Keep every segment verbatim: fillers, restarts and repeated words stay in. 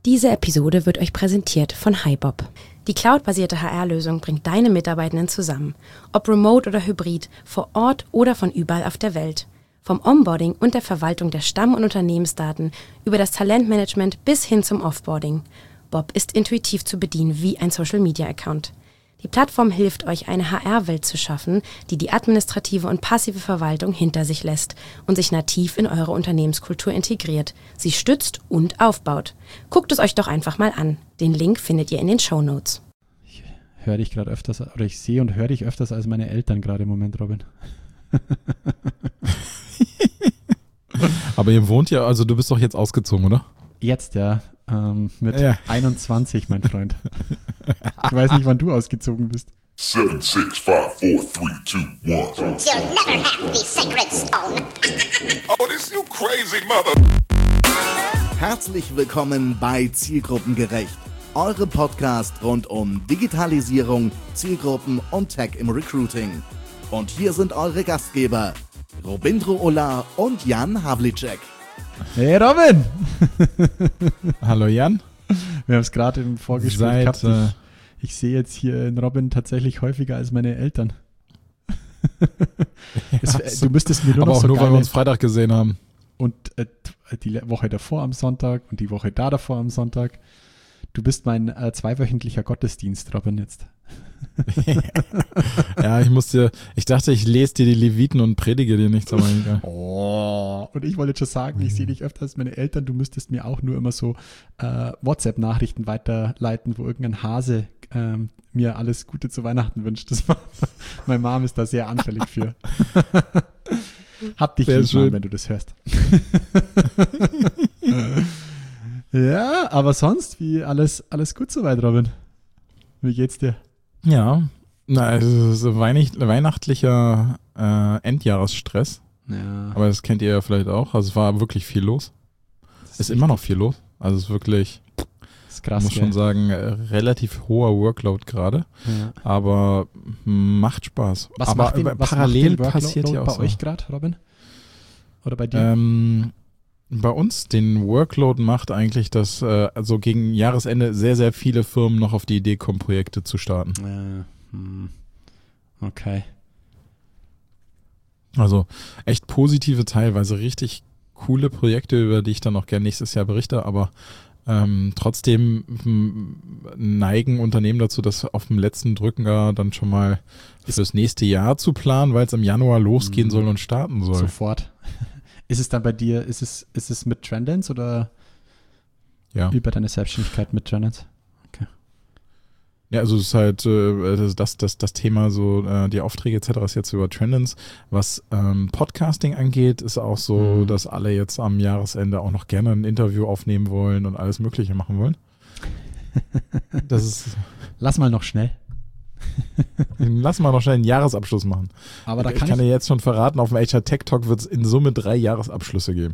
Diese Episode wird euch präsentiert von HiBob. Die cloudbasierte H R-Lösung bringt deine Mitarbeitenden zusammen. Ob remote oder hybrid, vor Ort oder von überall auf der Welt. Vom Onboarding und der Verwaltung der Stamm- und Unternehmensdaten über das Talentmanagement bis hin zum Offboarding. Bob ist intuitiv zu bedienen wie ein Social-Media-Account. Die Plattform hilft euch, eine H R-Welt zu schaffen, die die administrative und passive Verwaltung hinter sich lässt und sich nativ in eure Unternehmenskultur integriert, sie stützt und aufbaut. Guckt es euch doch einfach mal an. Den Link findet ihr in den Shownotes. Ich höre dich gerade öfters, oder ich sehe und höre dich öfters als meine Eltern gerade im Moment, Robin. Aber ihr wohnt ja, also du bist doch jetzt ausgezogen, oder? Jetzt, ja. Ähm, mit ja. einundzwanzig, mein Freund. Ich weiß nicht, wann du ausgezogen bist. seven, six, five, four, three, two, one. You'll never have the sacred stone. Oh, this you crazy mother. Herzlich willkommen bei Zielgruppengerecht, eurem Podcast rund um Digitalisierung, Zielgruppen und Tech im Recruiting. Und hier sind eure Gastgeber, Robindro Ola und Jan Havlicek. Hey Robin! Hallo Jan. Wir haben es gerade im Vorgespräch Seit, gehabt. Ich, äh, ich sehe jetzt hier in Robin tatsächlich häufiger als meine Eltern. es, du müsstest mir nur aber noch auch so nur, geile, weil wir uns Freitag gesehen haben. Und äh, die Woche davor am Sonntag und die Woche da davor am Sonntag. Du bist mein äh, zweiwöchentlicher Gottesdienst, Robin, jetzt. Ja, ich musste, ich dachte, ich lese dir die Leviten und predige dir nichts, aber egal. Oh. Und ich wollte jetzt schon sagen, ich sehe dich öfter als meine Eltern, du müsstest mir auch nur immer so äh, WhatsApp-Nachrichten weiterleiten, wo irgendein Hase ähm, mir alles Gute zu Weihnachten wünscht. Das war, meine Mom ist da sehr anfällig für. Hab dich lieb, Mom, wenn du das hörst. Ja, aber sonst, wie alles, alles gut soweit, Robin? Wie geht's dir? Ja, na, also so weinig, weihnachtlicher äh, Endjahresstress. Ja. Aber das kennt ihr ja vielleicht auch. Also es war wirklich viel los. Es ist immer noch viel los. Also es ist wirklich, das ist krass, muss gell? schon sagen, äh, relativ hoher Workload gerade. Ja. Aber macht Spaß. Was aber macht den, was parallel macht den passiert ja auch bei so. euch gerade, Robin? Oder bei dir? Ähm, bei uns den Workload macht eigentlich, dass äh, also gegen Jahresende sehr, sehr viele Firmen noch auf die Idee kommen, Projekte zu starten. Äh, hm. Okay. Also echt positive, teilweise richtig coole Projekte, über die ich dann auch gerne nächstes Jahr berichte, aber ähm, trotzdem m, neigen Unternehmen dazu, das auf dem letzten Drücker dann schon mal fürs nächste Jahr zu planen, weil es im Januar losgehen soll und starten soll. Sofort. Ist es dann bei dir, ist es, ist es mit Trendance oder Ja. über deine Selbstständigkeit mit Trendance? Ja, also es ist halt äh, das, das, das Thema so, äh, die Aufträge et cetera ist jetzt über Trendance. Was ähm, Podcasting angeht, ist auch so, Mhm. dass alle jetzt am Jahresende auch noch gerne ein Interview aufnehmen wollen und alles Mögliche machen wollen. Das ist, Lass mal noch schnell. lass mal noch schnell einen Jahresabschluss machen. Aber da ich kann kann ich, dir jetzt schon verraten, auf dem H R Tech Talk wird es in Summe drei Jahresabschlüsse geben.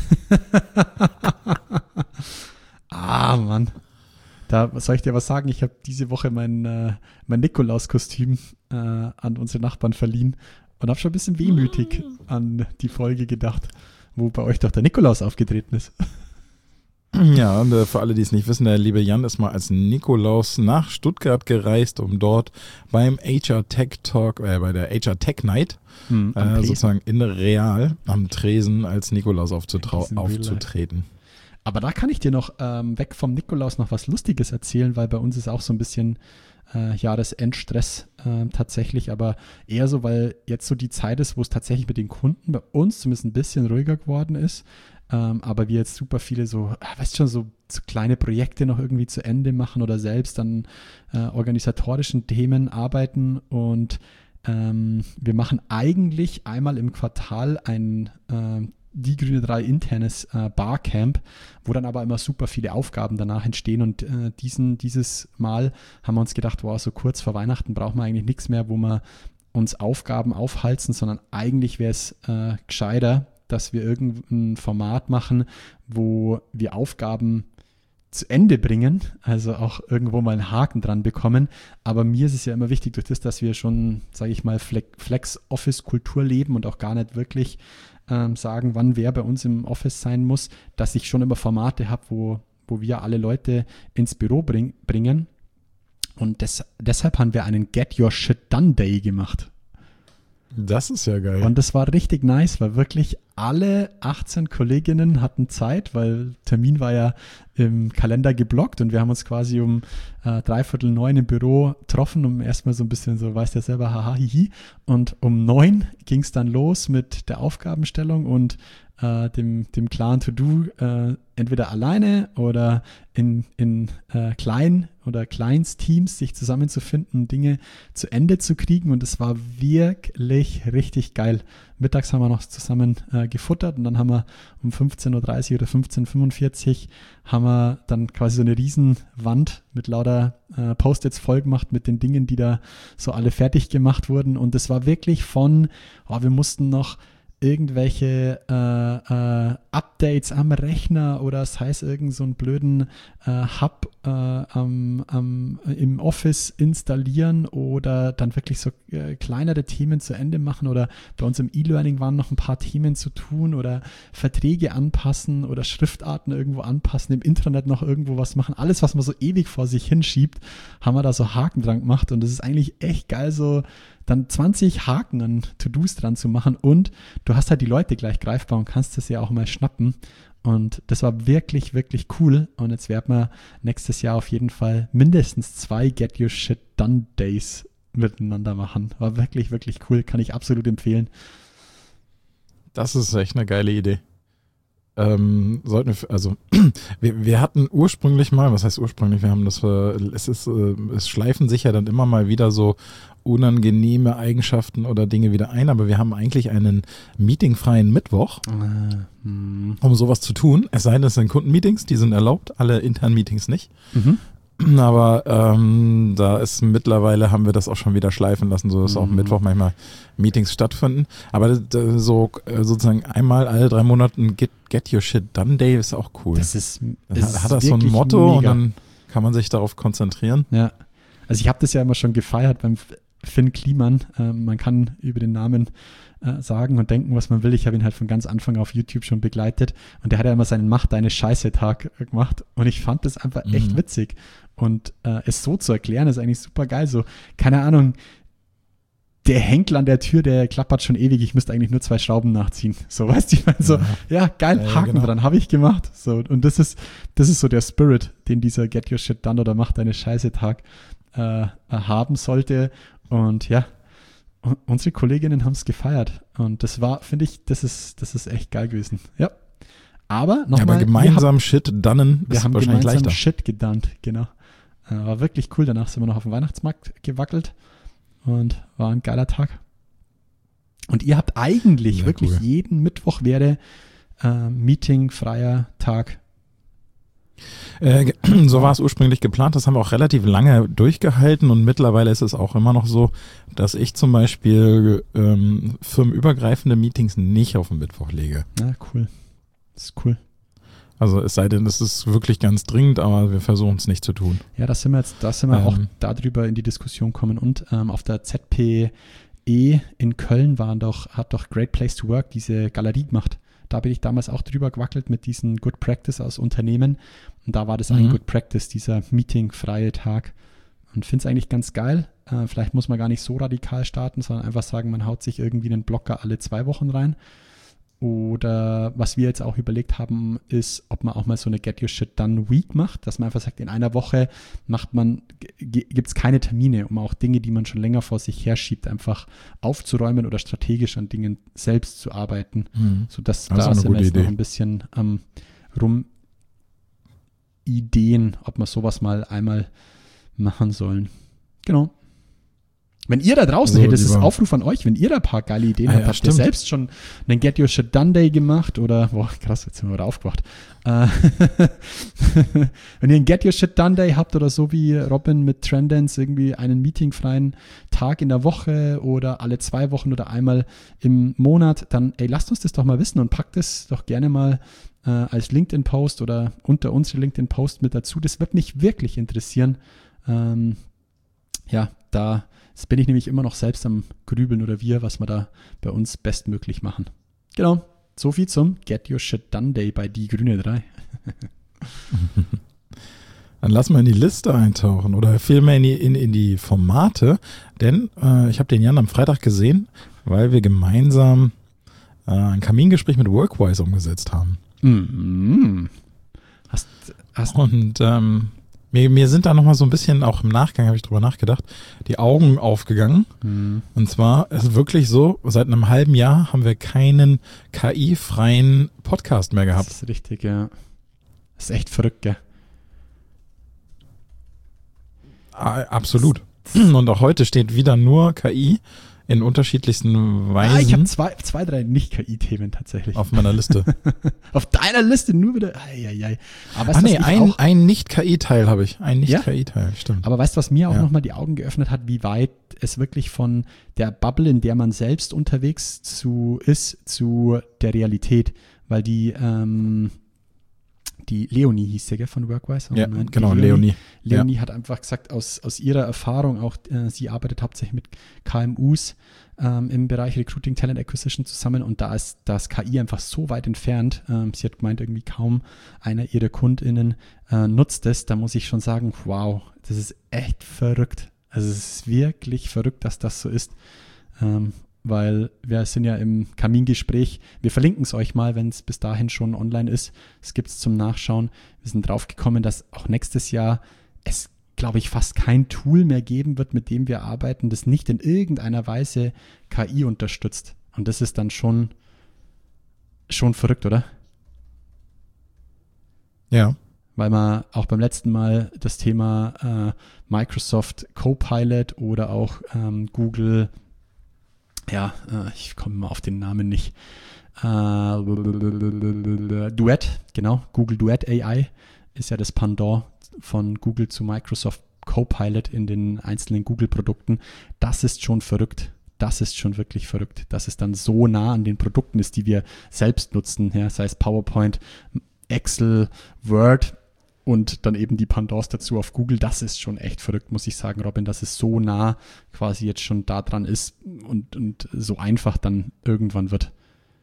ah, Mann. Da soll ich dir was sagen? Ich habe diese Woche mein, äh, mein Nikolaus-Kostüm äh, an unsere Nachbarn verliehen und habe schon ein bisschen wehmütig an die Folge gedacht, wo bei euch doch der Nikolaus aufgetreten ist. Ja, und äh, für alle, die es nicht wissen, der liebe Jan ist mal als Nikolaus nach Stuttgart gereist, um dort beim H R Tech Talk, äh, bei der H R Tech Night, Hm, am äh, Tresen. sozusagen in Real am Tresen als Nikolaus aufzutrau- Tresen Real aufzutreten. Aber da kann ich dir noch ähm, weg vom Nikolaus noch was Lustiges erzählen, weil bei uns ist auch so ein bisschen äh, Jahresendstress äh, tatsächlich, aber eher so, weil jetzt so die Zeit ist, wo es tatsächlich mit den Kunden bei uns zumindest ein bisschen ruhiger geworden ist, ähm, aber wir jetzt super viele so, ah, weißt schon, so, so kleine Projekte noch irgendwie zu Ende machen oder selbst an äh, organisatorischen Themen arbeiten und ähm, wir machen eigentlich einmal im Quartal ein äh, die Grüne drei internes äh, Barcamp, wo dann aber immer super viele Aufgaben danach entstehen und äh, diesen, dieses Mal haben wir uns gedacht, wow, so kurz vor Weihnachten brauchen wir eigentlich nichts mehr, wo wir uns Aufgaben aufhalsen, sondern eigentlich wäre es äh, gescheiter, dass wir irgendein Format machen, wo wir Aufgaben zu Ende bringen, also auch irgendwo mal einen Haken dran bekommen. Aber mir ist es ja immer wichtig, durch das, dass wir schon, sage ich mal, Flex-Office-Kultur leben und auch gar nicht wirklich ähm, sagen, wann wer bei uns im Office sein muss, dass ich schon immer Formate habe, wo wo wir alle Leute ins Büro bring, bringen. Und des, deshalb haben wir einen Get Your Shit Done Day gemacht. Das ist ja geil. Und das war richtig nice, weil wirklich alle achtzehn Kolleginnen hatten Zeit, weil Termin war ja im Kalender geblockt und wir haben uns quasi um äh, dreiviertel neun im Büro getroffen, um erstmal so ein bisschen so, weißt ja selber, haha, hihi. Und um neun ging es dann los mit der Aufgabenstellung und äh, dem, dem klaren To-Do, äh, entweder alleine oder in, in äh, kleinen oder Kleinsteams sich zusammenzufinden, Dinge zu Ende zu kriegen, und es war wirklich richtig geil. Mittags haben wir noch zusammen äh, gefuttert und dann haben wir um fünfzehn Uhr dreißig oder fünfzehn Uhr fünfundvierzig haben wir dann quasi so eine riesen Wand mit lauter äh, Post-its voll gemacht mit den Dingen, die da so alle fertig gemacht wurden, und es war wirklich von, oh, wir mussten noch irgendwelche äh, äh, Updates am Rechner oder es heißt irgend so einen blöden äh, Hub äh, am, am, im Office installieren oder dann wirklich so äh, kleinere Themen zu Ende machen, oder bei uns im E-Learning waren noch ein paar Themen zu tun oder Verträge anpassen oder Schriftarten irgendwo anpassen, im Intranet noch irgendwo was machen. Alles, was man so ewig vor sich hinschiebt, haben wir da so Haken dran gemacht, und das ist eigentlich echt geil, so dann zwanzig Haken an To-Dos dran zu machen, und du hast halt die Leute gleich greifbar und kannst das ja auch mal schnappen, und das war wirklich, wirklich cool, und jetzt werden wir nächstes Jahr auf jeden Fall mindestens zwei Get Your Shit Done Days miteinander machen. War wirklich, wirklich cool, kann ich absolut empfehlen. Das ist echt eine geile Idee. Ähm, sollten wir, also wir, wir hatten ursprünglich mal, was heißt ursprünglich, wir haben das, äh, es ist, äh, es schleifen sich ja dann immer mal wieder so unangenehme Eigenschaften oder Dinge wieder ein, aber wir haben eigentlich einen meetingfreien Mittwoch, äh, hm. um sowas zu tun. Es sei denn, es sind Kundenmeetings, die sind erlaubt, alle internen Meetings nicht. Mhm. Aber ähm, da ist mittlerweile, haben wir das auch schon wieder schleifen lassen, so dass auch Mhm. Mittwoch manchmal Meetings stattfinden. Aber das, das so äh, sozusagen einmal alle drei Monate ein Get, Get Your Shit Done Day ist auch cool. Das ist, Dann das hat, hat das ist so ein wirklich Motto mega. und dann kann man sich darauf konzentrieren. Ja, also ich habe das ja immer schon gefeiert beim Finn Kliman. Ähm, man kann über den Namen äh, sagen und denken, was man will. Ich habe ihn halt von ganz Anfang auf YouTube schon begleitet, und der hat ja immer seinen Mach deine Scheiße-Tag gemacht, und ich fand das einfach Mhm. echt witzig, und äh, es so zu erklären ist eigentlich super geil. So, keine Ahnung, der Henkel an der Tür, der klappert schon ewig, ich müsste eigentlich nur zwei Schrauben nachziehen. So, weißt du, ich meine, so, Ja. ja, geil, Ja, ja, Haken genau. dran, habe ich gemacht. So, und das ist, das ist so der Spirit, den dieser Get Your Shit Done oder Mach deine Scheiße-Tag äh, haben sollte. Und ja, u- unsere Kolleginnen haben es gefeiert. Und das war, finde ich, das ist, das ist echt geil gewesen. Ja. Aber Ja, aber nochmal, gemeinsam Shit dannen wir ist haben wahrscheinlich gemeinsam leichter. Shit gedannt, genau. Äh, war wirklich cool. Danach sind wir noch auf dem Weihnachtsmarkt gewackelt und war ein geiler Tag. Und ihr habt eigentlich Sehr wirklich cool. jeden Mittwoch wäre äh, meetingfreier Tag. Äh, so war es ursprünglich geplant, das haben wir auch relativ lange durchgehalten, und mittlerweile ist es auch immer noch so, dass ich zum Beispiel ähm, firmenübergreifende Meetings nicht auf den Mittwoch lege. Ja, cool. Das ist cool. Also es sei denn, es ist wirklich ganz dringend, aber wir versuchen es nicht zu tun. Ja, da sind wir jetzt, da sind wir Ähm. auch darüber in die Diskussion kommen. Und ähm, auf der Z P E in Köln waren doch, hat doch Great Place to Work diese Galerie gemacht. Da bin ich damals auch drüber gewackelt mit diesen Good Practice aus Unternehmen. Und da war das ein Mhm. Good Practice, dieser meetingfreie Tag. Und finde es eigentlich ganz geil. Äh, vielleicht muss man gar nicht so radikal starten, sondern einfach sagen, man haut sich irgendwie einen Blocker alle zwei Wochen rein. Oder was wir jetzt auch überlegt haben, ist, ob man auch mal so eine Get Your Shit Done Week macht, dass man einfach sagt, in einer Woche macht man, gibt es keine Termine, um auch Dinge, die man schon länger vor sich herschiebt, einfach aufzuräumen oder strategisch an Dingen selbst zu arbeiten. Mhm. Sodass Das ist da eine sind wir gute jetzt noch Idee. ein bisschen am rum Ideen, ob wir sowas mal einmal machen sollen. Genau. Wenn ihr da draußen, Also, hey, das ist lieber- Aufruf an euch, wenn ihr da ein paar geile Ideen Ah, habt, ja, habt ihr stimmt. selbst schon einen Get Your Shit Done Day gemacht oder, boah, krass, jetzt sind wir wieder aufgewacht. Äh, wenn ihr einen Get Your Shit Done Day habt oder so wie Robin mit Trendance irgendwie einen meetingfreien Tag in der Woche oder alle zwei Wochen oder einmal im Monat, dann, ey, lasst uns das doch mal wissen und packt es doch gerne mal äh, als LinkedIn-Post oder unter unsere LinkedIn-Post mit dazu. Das wird mich wirklich interessieren. Ähm, ja, da bin ich nämlich immer noch selbst am Grübeln oder wir, was wir da bei uns bestmöglich machen. Genau, so viel zum Get Your Shit Done Day bei Die Grüne drei. Dann lass mal in die Liste eintauchen oder vielmehr in die, in, in die Formate, denn äh, ich habe den Jan am Freitag gesehen, weil wir gemeinsam äh, ein Kamingespräch mit Workwise umgesetzt haben. Mhm. Hast, hast Und ähm, mir, mir sind da nochmal so ein bisschen, auch im Nachgang habe ich drüber nachgedacht, die Augen aufgegangen. Mhm. Und zwar ist es wirklich so, seit einem halben Jahr haben wir keinen K I-freien Podcast mehr gehabt. Das ist richtig, ja. Das ist echt verrückt, gell? Ah, absolut. Und auch heute steht wieder nur K I in unterschiedlichsten Weisen. Ah, ich habe zwei, zwei, drei Nicht-K I-Themen tatsächlich. Auf meiner Liste. Auf deiner Liste nur wieder. Eieiei. Aber Ah weißt, nee, was ich ein, auch, ein Nicht-K I-Teil habe ich. Ein Nicht-K I-Teil, stimmt. aber weißt du, was mir auch Ja. nochmal die Augen geöffnet hat, wie weit es wirklich von der Bubble, in der man selbst unterwegs zu ist, zu der Realität. Weil die, ähm, die Leonie hieß sie, gell, von Workwise. Ja, Und, äh, genau, die Leonie. Leonie hat einfach gesagt, aus, aus ihrer Erfahrung, auch äh, sie arbeitet hauptsächlich mit K M Us ähm, im Bereich Recruiting, Talent Acquisition zusammen und da ist das K I einfach so weit entfernt. Ähm, sie hat gemeint, irgendwie kaum einer ihrer KundInnen äh, nutzt es. Da muss ich schon sagen, wow, das ist echt verrückt. Also es ist wirklich verrückt, dass das so ist. Ähm, weil wir sind ja im Kamingespräch. Wir verlinken es euch mal, wenn es bis dahin schon online ist. Es gibt es zum Nachschauen. Wir sind drauf gekommen, dass auch nächstes Jahr es, glaube ich, fast kein Tool mehr geben wird, mit dem wir arbeiten, das nicht in irgendeiner Weise K I unterstützt. Und das ist dann schon, schon verrückt, oder? Ja. Weil man auch beim letzten Mal das Thema äh, Microsoft Copilot oder auch ähm, Google, ja, äh, ich komme mal auf den Namen nicht, äh, Duet, genau, Google Duet A I ist ja das Pendant von Google zu Microsoft Copilot in den einzelnen Google-Produkten. Das ist schon verrückt. Das ist schon wirklich verrückt, dass es dann so nah an den Produkten ist, die wir selbst nutzen, ja, sei es PowerPoint, Excel, Word und dann eben die Pendants dazu auf Google. Das ist schon echt verrückt, muss ich sagen, Robin, dass es so nah quasi jetzt schon da dran ist und, und so einfach dann irgendwann wird.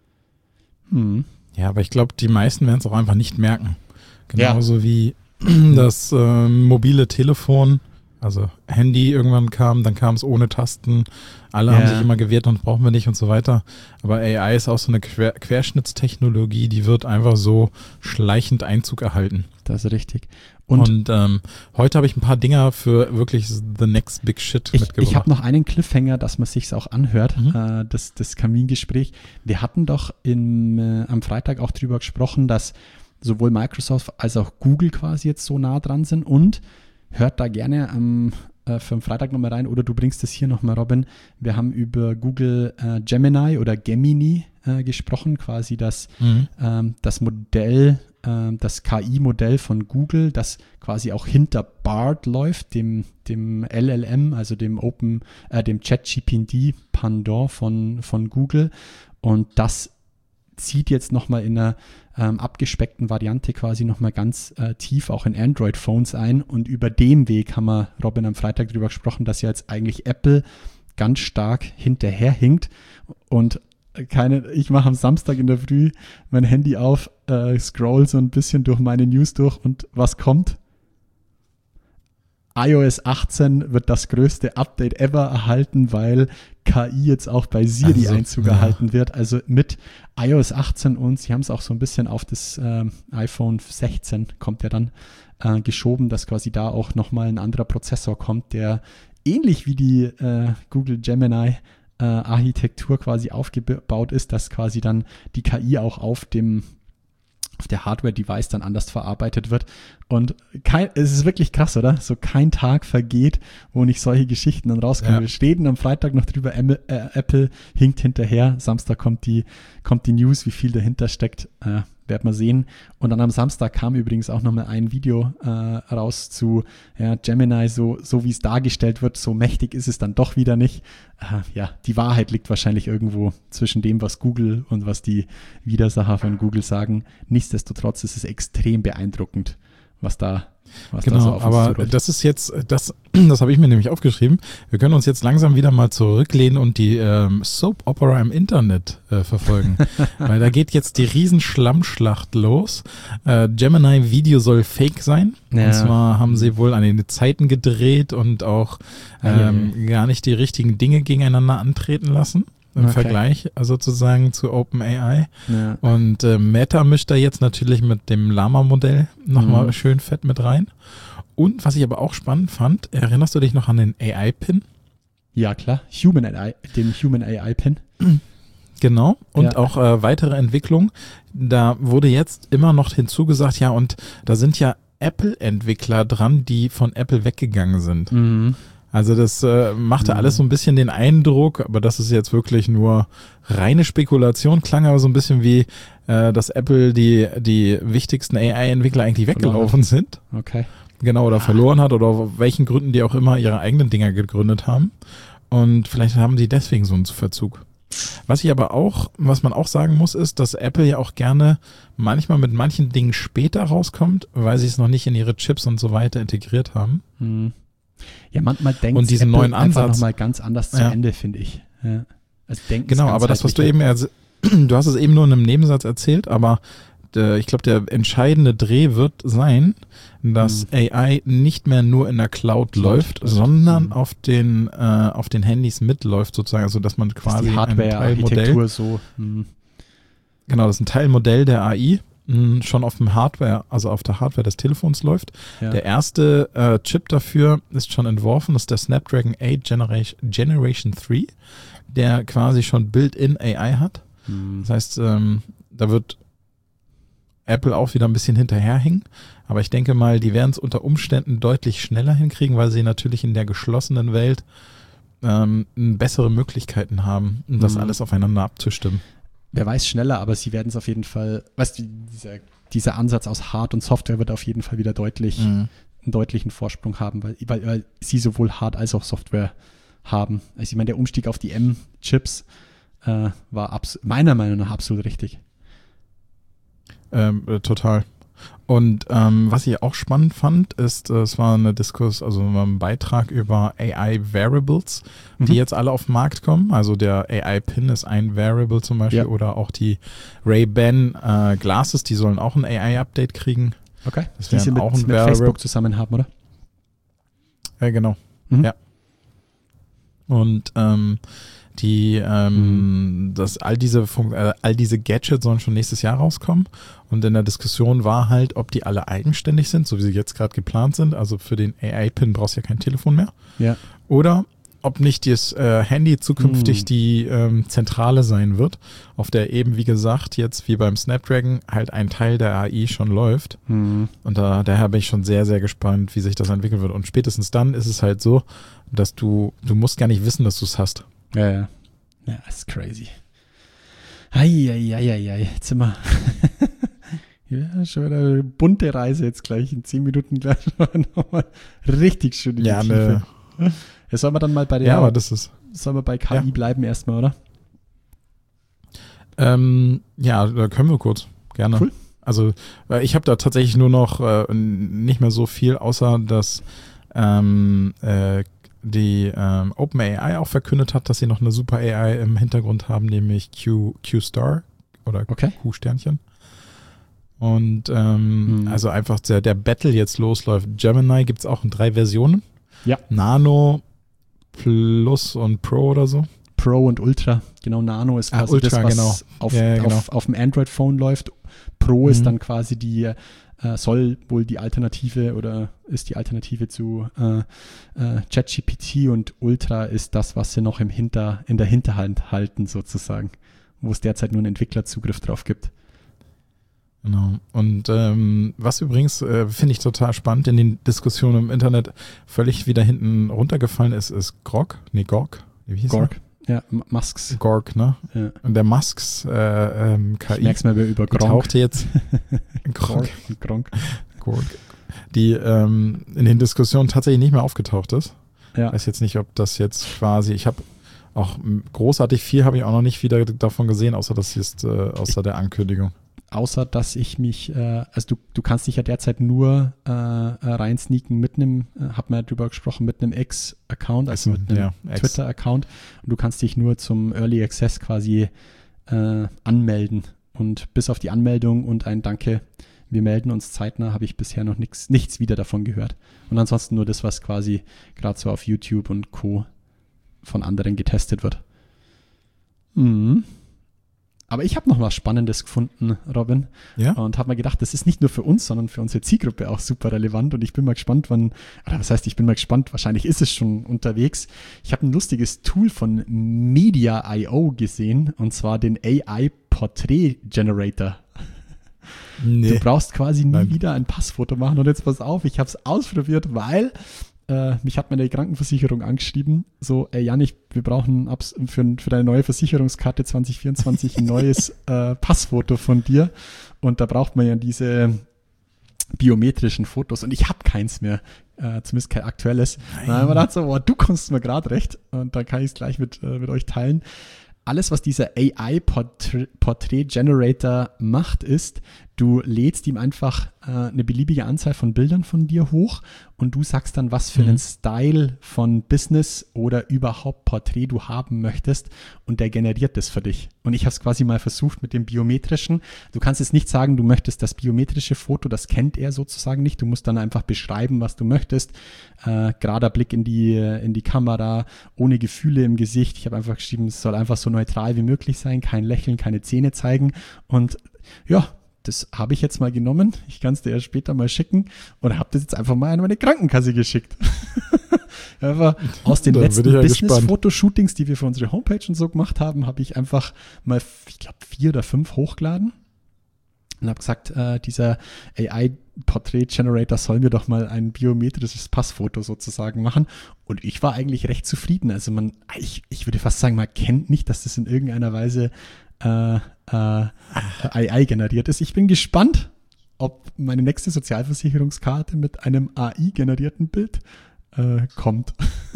Hm. Ja, aber ich glaube, die meisten werden es auch einfach nicht merken. Ja. Genauso wie das äh, mobile Telefon, also Handy irgendwann kam, dann kam es ohne Tasten. Alle Ja. haben sich immer gewehrt und brauchen wir nicht und so weiter. Aber A I ist auch so eine Quer Querschnittstechnologie, die wird einfach so schleichend Einzug erhalten. Das ist richtig. Und, Und, ähm, heute habe ich ein paar Dinger für wirklich the next big shit ich, mitgebracht. ich habe noch einen Cliffhanger, dass man sich's auch anhört, Mhm. äh, das, das Kamingespräch. Wir hatten doch im, äh, am Freitag auch drüber gesprochen, dass sowohl Microsoft als auch Google quasi jetzt so nah dran sind und hört da gerne am äh, für am Freitag nochmal rein oder du bringst es hier nochmal, Robin. Wir haben über Google äh, Gemini oder Gemini äh, gesprochen, quasi das, Mhm. ähm, das Modell, äh, das K I-Modell von Google, das quasi auch hinter Bard läuft, dem, dem L L M, also dem Open, äh, dem ChatGPT-Pendant von, von Google. Und das zieht jetzt nochmal in einer ähm, abgespeckten Variante quasi nochmal ganz äh, tief auch in Android-Phones ein und über den Weg haben wir, Robin, am Freitag drüber gesprochen, dass ja jetzt eigentlich Apple ganz stark hinterherhinkt und keine, ich mache am Samstag in der Früh mein Handy auf, äh, scroll so ein bisschen durch meine News durch und was kommt? i O S achtzehn wird das größte Update ever erhalten, weil K I jetzt auch bei Siri Also, Einzug ja. erhalten wird. Also mit i O S achtzehn und sie haben es auch so ein bisschen auf das ähm, iPhone sechzehn, kommt ja dann, äh, geschoben, dass quasi da auch nochmal ein anderer Prozessor kommt, der ähnlich wie die äh, Google Gemini äh, Architektur quasi aufgebaut ist, dass quasi dann die K I auch auf dem auf der Hardware-Device dann anders verarbeitet wird. Und kein, es ist wirklich krass, oder? So kein Tag vergeht, wo nicht solche Geschichten dann rauskommen. Ja. Wir reden am Freitag noch drüber, Apple, äh, Apple hinkt hinterher. Samstag kommt die, kommt die News, wie viel dahinter steckt. Äh, werden wir sehen. Und dann am Samstag kam übrigens auch nochmal ein Video äh, raus zu ja, Gemini, so, so wie es dargestellt wird, so mächtig ist es dann doch wieder nicht. Äh, ja, die Wahrheit liegt wahrscheinlich irgendwo zwischen dem, was Google und was die Widersacher von Google sagen. Nichtsdestotrotz ist es extrem beeindruckend, was da, was da so Genau, auf uns aber zurollt. das ist jetzt, das das habe ich mir nämlich aufgeschrieben, wir können uns jetzt langsam wieder mal zurücklehnen und die ähm, Soap Opera im Internet äh, verfolgen. Weil da geht jetzt die Riesenschlammschlacht los. Äh, Gemini Video soll fake sein. Ja. Und zwar haben sie wohl an den Zeiten gedreht und auch ähm, ja, ja. gar nicht die richtigen Dinge gegeneinander antreten lassen. Im Okay. Vergleich also sozusagen zu OpenAI. Ja. Und äh, Meta mischt da jetzt natürlich mit dem Llama-Modell nochmal Mhm. schön fett mit rein. Und was ich aber auch spannend fand, erinnerst du dich noch an den A I-Pin? Ja, klar. Human A I, den Human A I-Pin. Genau. Und Ja. auch äh, weitere Entwicklung. Da wurde jetzt immer noch hinzugesagt, ja, und da sind ja Apple-Entwickler dran, die von Apple weggegangen sind. Mhm. Also das äh, machte Mhm. alles so ein bisschen den Eindruck, aber das ist jetzt wirklich nur reine Spekulation, klang aber so ein bisschen wie, äh, dass Apple die, die wichtigsten A I-Entwickler eigentlich Verloren weggelaufen sind. Okay. Genau, oder verloren hat oder auf welchen Gründen die auch immer ihre eigenen Dinger gegründet haben. Und vielleicht haben die deswegen so einen Verzug. Was ich aber auch, was man auch sagen muss, ist, dass Apple ja auch gerne manchmal mit manchen Dingen später rauskommt, weil sie es noch nicht in ihre Chips und so weiter integriert haben. Mhm. Ja, manchmal denkt Und diesen Apple neuen einfach Ansatz. nochmal ganz anders zu Ja. Ende, finde ich. Ja. Also denken Genau, ist aber das, was du ganzheitlicher. eben, erz- du hast es eben nur in einem Nebensatz erzählt, aber der, ich glaube, der entscheidende Dreh wird sein, dass Mhm. A I nicht mehr nur in der Cloud, Cloud läuft, läuft. sondern Mhm. auf den, äh, auf den Handys mitläuft sozusagen, also dass man Dass quasi die ein Teilmodell, Hardware-Architektur so. Mhm. genau, das ist ein Teilmodell der A I, mh, schon auf dem Hardware, also auf der Hardware des Telefons läuft. Ja. Der erste äh, Chip dafür ist schon entworfen, das ist der Snapdragon acht Generation, Generation drei, der quasi schon Built-in A I hat. Mhm. Das heißt, ähm, da wird Apple auch wieder ein bisschen hinterherhängen. Aber ich denke mal, die werden es unter Umständen deutlich schneller hinkriegen, weil sie natürlich in der geschlossenen Welt ähm, bessere Möglichkeiten haben, um das Mhm. alles aufeinander abzustimmen. Wer weiß schneller, aber sie werden es auf jeden Fall, weißt du, dieser, dieser Ansatz aus Hard- und Software wird auf jeden Fall wieder deutlich, Mhm. einen deutlichen Vorsprung haben, weil, weil, weil sie sowohl Hard- als auch Software haben. Also ich meine, der Umstieg auf die M-Chips äh, war abs- meiner Meinung nach absolut richtig. Ähm, äh, total. Und ähm, was ich auch spannend fand, ist, äh, es war eine Diskurs, also ein Beitrag über A I-Variables, die Mhm. jetzt alle auf den Markt kommen. Also der A I-Pin ist ein Variable zum Beispiel, Ja. oder auch die Ray-Ban äh, Glasses, die sollen auch ein A I-Update kriegen. Okay. Das Die sie wären mit, auch ein mit Variable. Facebook zusammen haben, oder? Ja, genau. Mhm. Ja. Und ähm, die, ähm, das, all diese Fun äh, all diese Gadgets sollen schon nächstes Jahr rauskommen. Und in der Diskussion war halt, ob die alle eigenständig sind, so wie sie jetzt gerade geplant sind. Also für den A I-Pin brauchst du ja kein Telefon mehr. Ja. Oder ob nicht das äh, Handy zukünftig Hm. die ähm, Zentrale sein wird, auf der eben, wie gesagt, jetzt wie beim Snapdragon halt ein Teil der A I schon läuft. Mhm. Und da, daher bin ich schon sehr, sehr gespannt, wie sich das entwickeln wird. Und spätestens dann ist es halt so, dass du, du musst gar nicht wissen, dass du es hast. Ja, ja. Ja, das ist crazy. Eieieiei, jetzt sind wir. Ja, schon wieder eine bunte Reise jetzt gleich. In zehn Minuten gleich nochmal richtig schön in die Ja, Tiefe. ne, Ja, sollen wir dann mal bei der, ja, aber das ist, sollen wir bei K I ja. bleiben erstmal, oder? ähm, ja, da können wir kurz, gerne. Cool. Also, äh, ich habe da tatsächlich nur noch äh, nicht mehr so viel, außer dass ähm, äh, die ähm, OpenAI auch verkündet hat, dass sie noch eine super A I im Hintergrund haben, nämlich Q, Q-Star oder Okay. Q-Sternchen. Und ähm, Mhm. also einfach der, der Battle jetzt losläuft. Gemini gibt es auch in drei Versionen. Ja. Nano, Plus und Pro oder so. Pro und Ultra. Genau, Nano ist Ah, quasi Ultra, das, was genau. auf, Ja, ja, genau. auf, auf dem Android-Phone läuft. Pro ist Mhm. dann quasi die, äh, soll wohl die Alternative oder ist die Alternative zu äh, äh, ChatGPT, und Ultra ist das, was sie noch im Hinter, in der Hinterhand halten sozusagen, wo es derzeit nur einen Entwicklerzugriff drauf gibt. Genau. Und ähm, was übrigens, äh, finde ich total spannend, in den Diskussionen im Internet völlig wieder hinten runtergefallen ist, ist Grok. Nee, Gork. Wie hieß Gork. Ja, M- Musks. er? Gork, ne? Ja. Und der Musks äh, ähm, K Ich I merk's mal über die Gronk. tauchte jetzt Gork und Gronk. Gork, die ähm, in den Diskussionen tatsächlich nicht mehr aufgetaucht ist. Ja. Ich weiß jetzt nicht, ob das jetzt quasi, ich habe auch m, großartig viel habe ich auch noch nicht wieder davon gesehen, außer das jetzt, äh, außer der Ankündigung. außer dass ich mich, äh, also du, du kannst dich ja derzeit nur äh, rein sneaken mit einem, äh, hab mir ja drüber gesprochen, mit einem X-Account, also mit einem ja, Twitter-Account. Und du kannst dich nur zum Early Access quasi äh, anmelden. Und bis auf die Anmeldung und ein Danke, wir melden uns zeitnah, habe ich bisher noch nix, nichts wieder davon gehört. Und ansonsten nur das, was quasi gerade so auf YouTube und Co. von anderen getestet wird. Mhm. Aber ich habe noch was Spannendes gefunden, Robin. Ja? Und habe mir gedacht, das ist nicht nur für uns, sondern für unsere Zielgruppe auch super relevant. Und ich bin mal gespannt, wann, oder was heißt, ich bin mal gespannt, wahrscheinlich ist es schon unterwegs. Ich habe ein lustiges Tool von Media Punkt i o gesehen, und zwar den A I Portrait Generator. Nee. Du brauchst quasi nie Nein. wieder ein Passfoto machen. Und jetzt pass auf, ich habe es ausprobiert, weil äh, mich hat meine Krankenversicherung angeschrieben, so, ey Jan, ich, wir brauchen abs- für, für deine neue Versicherungskarte zwanzig vierundzwanzig ein neues äh, Passfoto von dir. Und da braucht man ja diese biometrischen Fotos. Und ich habe keins mehr, äh, zumindest kein aktuelles. Dann haben wir gedacht so, oh, du kommst mir gerade recht. Und dann kann ich es gleich mit, äh, mit euch teilen. Alles, was dieser A I Portrait, Portrait Generator macht, ist, du lädst ihm einfach äh, eine beliebige Anzahl von Bildern von dir hoch und du sagst dann, was für Mhm. einen Style von Business oder überhaupt Porträt du haben möchtest, und der generiert das für dich. Und ich habe es quasi mal versucht mit dem biometrischen. Du kannst jetzt nicht sagen, du möchtest das biometrische Foto, das kennt er sozusagen nicht. Du musst dann einfach beschreiben, was du möchtest. Äh, gerader Blick in die, in die Kamera, ohne Gefühle im Gesicht. Ich habe einfach geschrieben, es soll einfach so neutral wie möglich sein, kein Lächeln, keine Zähne zeigen. Und ja, das habe ich jetzt mal genommen. Ich kann es dir ja später mal schicken und habe das jetzt einfach mal an meine Krankenkasse geschickt. Einfach aus den Da bin letzten ich ja Business-Fotoshootings, die wir für unsere Homepage und so gemacht haben, habe ich einfach mal, ich glaube, vier oder fünf hochgeladen und habe gesagt, äh, dieser A I Portrait Generator soll mir doch mal ein biometrisches Passfoto sozusagen machen. Und ich war eigentlich recht zufrieden. Also man, ich, ich würde fast sagen, man kennt nicht, dass das in irgendeiner Weise äh, äh, A I generiert ist. Ich bin gespannt, ob meine nächste Sozialversicherungskarte mit einem A I-generierten Bild äh, kommt.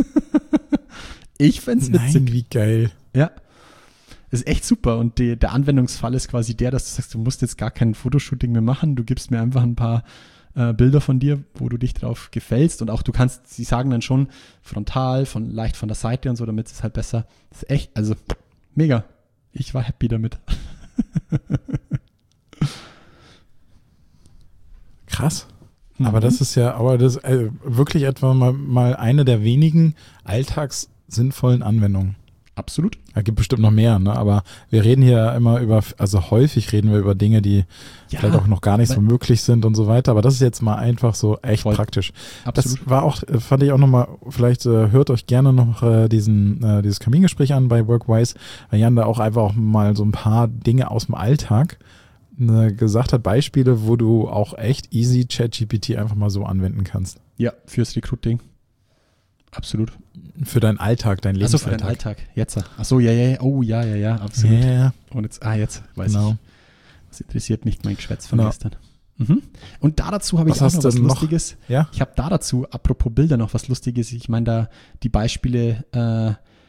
Ich fände es witzig. Nein, wie geil. Ja, ist echt super. Und die, der Anwendungsfall ist quasi der, dass du sagst, du musst jetzt gar kein Fotoshooting mehr machen. Du gibst mir einfach ein paar äh, Bilder von dir, wo du dich drauf gefällst. Und auch du kannst, sie sagen dann schon frontal, von leicht von der Seite und so, damit es halt besser. Das ist echt, also mega. Ich war happy damit. Krass. Aber das ist ja, aber das äh, wirklich etwa mal, mal eine der wenigen alltagssinnvollen Anwendungen. Absolut. Da gibt bestimmt noch mehr, ne? Aber wir reden hier immer über, also häufig reden wir über Dinge, die Ja, vielleicht auch noch gar nicht so möglich sind und so weiter. Aber das ist jetzt mal einfach so echt Voll. praktisch. Absolut. Das war auch, fand ich auch nochmal, vielleicht äh, hört euch gerne noch äh, diesen, äh, dieses Kamingespräch an bei Workwise, weil Jan da auch einfach auch mal so ein paar Dinge aus dem Alltag äh, gesagt hat, Beispiele, wo du auch echt easy ChatGPT einfach mal so anwenden kannst. Ja, fürs Recruiting. Absolut. Für deinen Alltag, dein Achso, für Lebensalltag. deinen Alltag. Jetzt. Achso, ja, ja, ja. Oh, ja, ja, ja, absolut. Ja, ja. Und jetzt, ah, jetzt weiß Genau. ich. Das interessiert mich, mein Geschwätz von Genau. gestern. Mhm. Und da dazu habe ich Was auch hast noch du was denn noch? Lustiges. Ja? Ich habe da dazu, apropos Bilder, noch was Lustiges. Ich meine, da die Beispiele äh,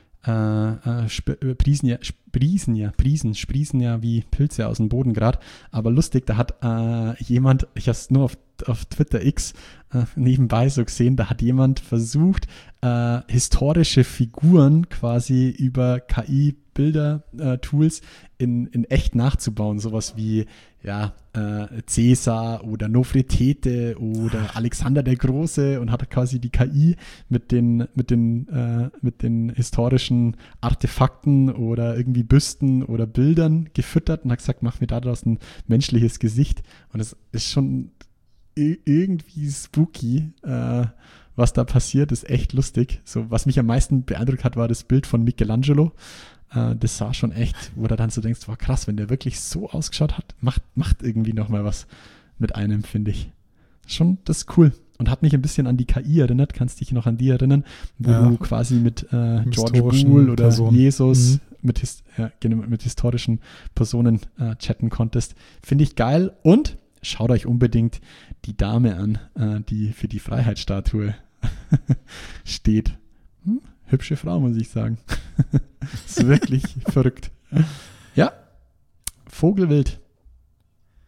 äh, sp- äh, Priesen ja, sprießen ja, Priesen, sprießen ja wie Pilze aus dem Boden gerade. Aber lustig, da hat äh, jemand, ich habe es nur auf, auf Twitter X äh, nebenbei so gesehen, da hat jemand versucht, äh, historische Figuren quasi über K I-Bilder-Tools in, in echt nachzubauen. Sowas wie ja, äh, Cäsar oder Nofretete oder Alexander der Große, und hat quasi die K I mit den, mit den, äh, mit den historischen Artefakten oder irgendwie Büsten oder Bildern gefüttert und hat gesagt, mach mir daraus ein menschliches Gesicht. Und es ist schon i- irgendwie spooky, äh, was da passiert, ist echt lustig. So, was mich am meisten beeindruckt hat, war das Bild von Michelangelo. Äh, das sah schon echt, wo du dann so denkst, wow, krass, wenn der wirklich so ausgeschaut hat, macht, macht irgendwie nochmal was mit einem, finde ich. Schon, das ist cool. Und hat mich ein bisschen an die K I erinnert, kannst dich noch an die erinnern, wo Ja. du quasi mit äh, George Historischen Bull oder Personen. Jesus Mhm. mit, his, ja, genau, mit historischen Personen äh, chatten konntest. Finde ich geil. Und schaut euch unbedingt die Dame an, äh, die für die Freiheitsstatue steht. Hm? Hübsche Frau, muss ich sagen. Ist wirklich verrückt. Ja, Vogelwild.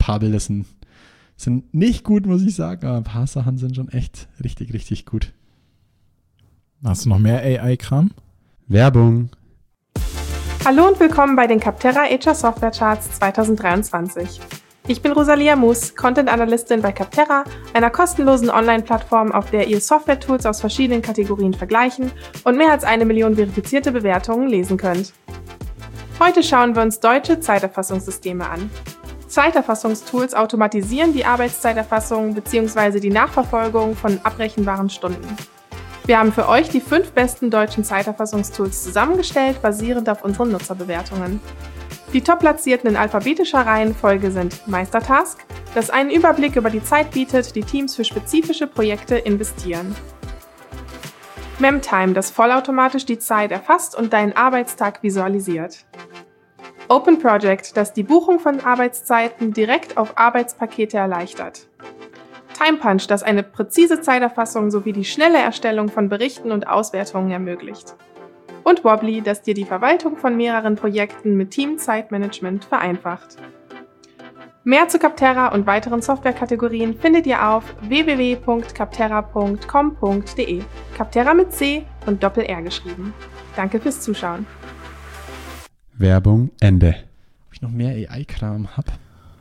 paar Bilder sind, sind nicht gut, muss ich sagen, aber ein paar Sachen sind schon echt richtig, richtig gut. Hast du noch mehr A I-Kram? Werbung. Hallo und willkommen bei den Capterra H R Software Charts zwanzig dreiundzwanzig. Ich bin Rosalia Mus, Content-Analystin bei Capterra, einer kostenlosen Online-Plattform, auf der ihr Software-Tools aus verschiedenen Kategorien vergleichen und mehr als eine Million verifizierte Bewertungen lesen könnt. Heute schauen wir uns deutsche Zeiterfassungssysteme an. Zeiterfassungstools automatisieren die Arbeitszeiterfassung bzw. die Nachverfolgung von abrechenbaren Stunden. Wir haben für euch die fünf besten deutschen Zeiterfassungstools zusammengestellt, basierend auf unseren Nutzerbewertungen. Die top-platzierten in alphabetischer Reihenfolge sind Meistertask, das einen Überblick über die Zeit bietet, die Teams für spezifische Projekte investieren. Memtime, das vollautomatisch die Zeit erfasst und deinen Arbeitstag visualisiert. Open Project, das die Buchung von Arbeitszeiten direkt auf Arbeitspakete erleichtert. Timepunch, das eine präzise Zeiterfassung sowie die schnelle Erstellung von Berichten und Auswertungen ermöglicht. Und Wobbly, das dir die Verwaltung von mehreren Projekten mit Teamzeitmanagement vereinfacht. Mehr zu Capterra und weiteren Softwarekategorien findet ihr auf w w w punkt capterra punkt com punkt d e. Capterra mit C und Doppel-R geschrieben. Danke fürs Zuschauen. Werbung Ende. Ob ich noch mehr A I-Kram habe?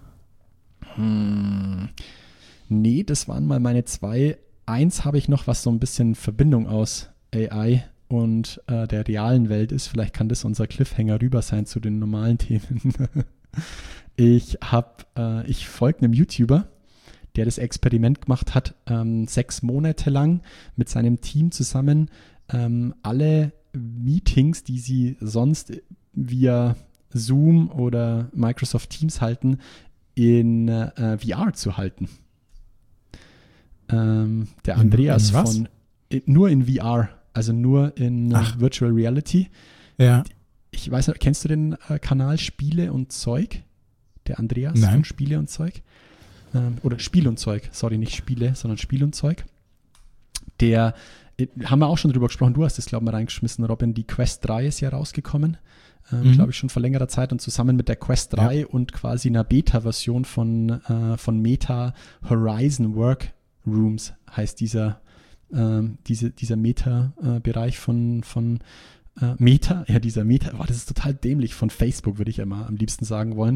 Hm. Nee, das waren mal meine zwei. Eins habe ich noch, was so ein bisschen Verbindung aus A I und äh, der realen Welt ist. Vielleicht kann das unser Cliffhanger rüber sein zu den normalen Themen. ich habe, äh, ich folge einem YouTuber, der das Experiment gemacht hat, ähm, sechs Monate lang mit seinem Team zusammen ähm, alle Meetings, die sie sonst via Zoom oder Microsoft Teams halten, in äh, V R zu halten. Ähm, der Andreas in, in was? von in, nur in V R, also nur in äh, Virtual Reality. Ja. Ich weiß nicht, kennst du den äh, Kanal Spiele und Zeug? Der Andreas Nein. von Spiele und Zeug? Ähm, oder Spiel und Zeug, sorry, nicht Spiele, sondern Spiel und Zeug. Der, äh, haben wir auch schon drüber gesprochen, du hast es, glaube ich, mal reingeschmissen, Robin, die Quest drei ist ja rausgekommen. Ähm, mhm. Glaube ich schon vor längerer Zeit und zusammen mit der Quest drei ja. und quasi einer Beta-Version von, äh, von Meta Horizon Workrooms heißt dieser, ähm, diese, dieser Meta-Bereich äh, von, von äh, Meta, ja dieser Meta, oh, das ist total dämlich, von Facebook würde ich ja mal am liebsten sagen wollen,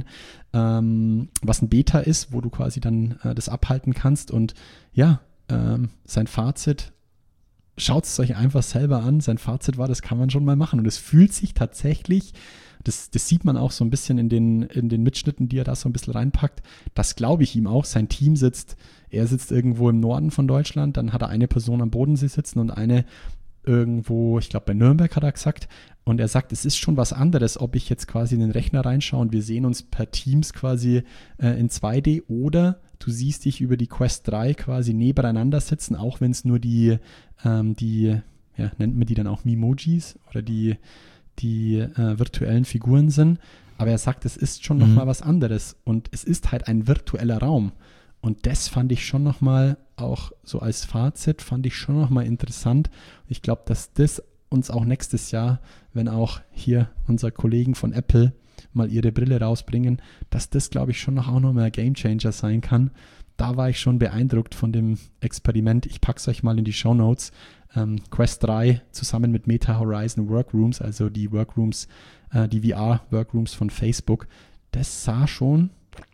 ähm, was ein Beta ist, wo du quasi dann äh, das abhalten kannst und ja, ähm, sein Fazit, schaut es euch einfach selber an. Sein Fazit war, das kann man schon mal machen. Und es fühlt sich tatsächlich, das, das sieht man auch so ein bisschen in den, in den Mitschnitten, die er da so ein bisschen reinpackt. Das glaube ich ihm auch. Sein Team sitzt, er sitzt irgendwo im Norden von Deutschland, dann hat er eine Person am Bodensee sitzen und eine irgendwo, ich glaube bei Nürnberg hat er gesagt. Und er sagt, es ist schon was anderes, ob ich jetzt quasi in den Rechner reinschaue und wir sehen uns per Teams quasi äh, in zwei D oder du siehst dich über die Quest drei quasi nebeneinander sitzen, auch wenn es nur die, ähm, die, ja, nennt man die dann auch Memojis oder die, die äh, virtuellen Figuren sind. Aber er sagt, es ist schon mhm. nochmal was anderes und es ist halt ein virtueller Raum. Und das fand ich schon nochmal, auch so als Fazit, fand ich schon nochmal interessant. Ich glaube, dass das uns auch nächstes Jahr, wenn auch hier unsere Kollegen von Apple mal ihre Brille rausbringen, dass das, glaube ich, schon noch auch nochmal ein Gamechanger sein kann. Da war ich schon beeindruckt von dem Experiment. Ich packe es euch mal in die Shownotes. Ähm, Quest drei zusammen mit Meta Horizon Workrooms, also die Workrooms, äh, die V R-Workrooms von Facebook. Das sah schon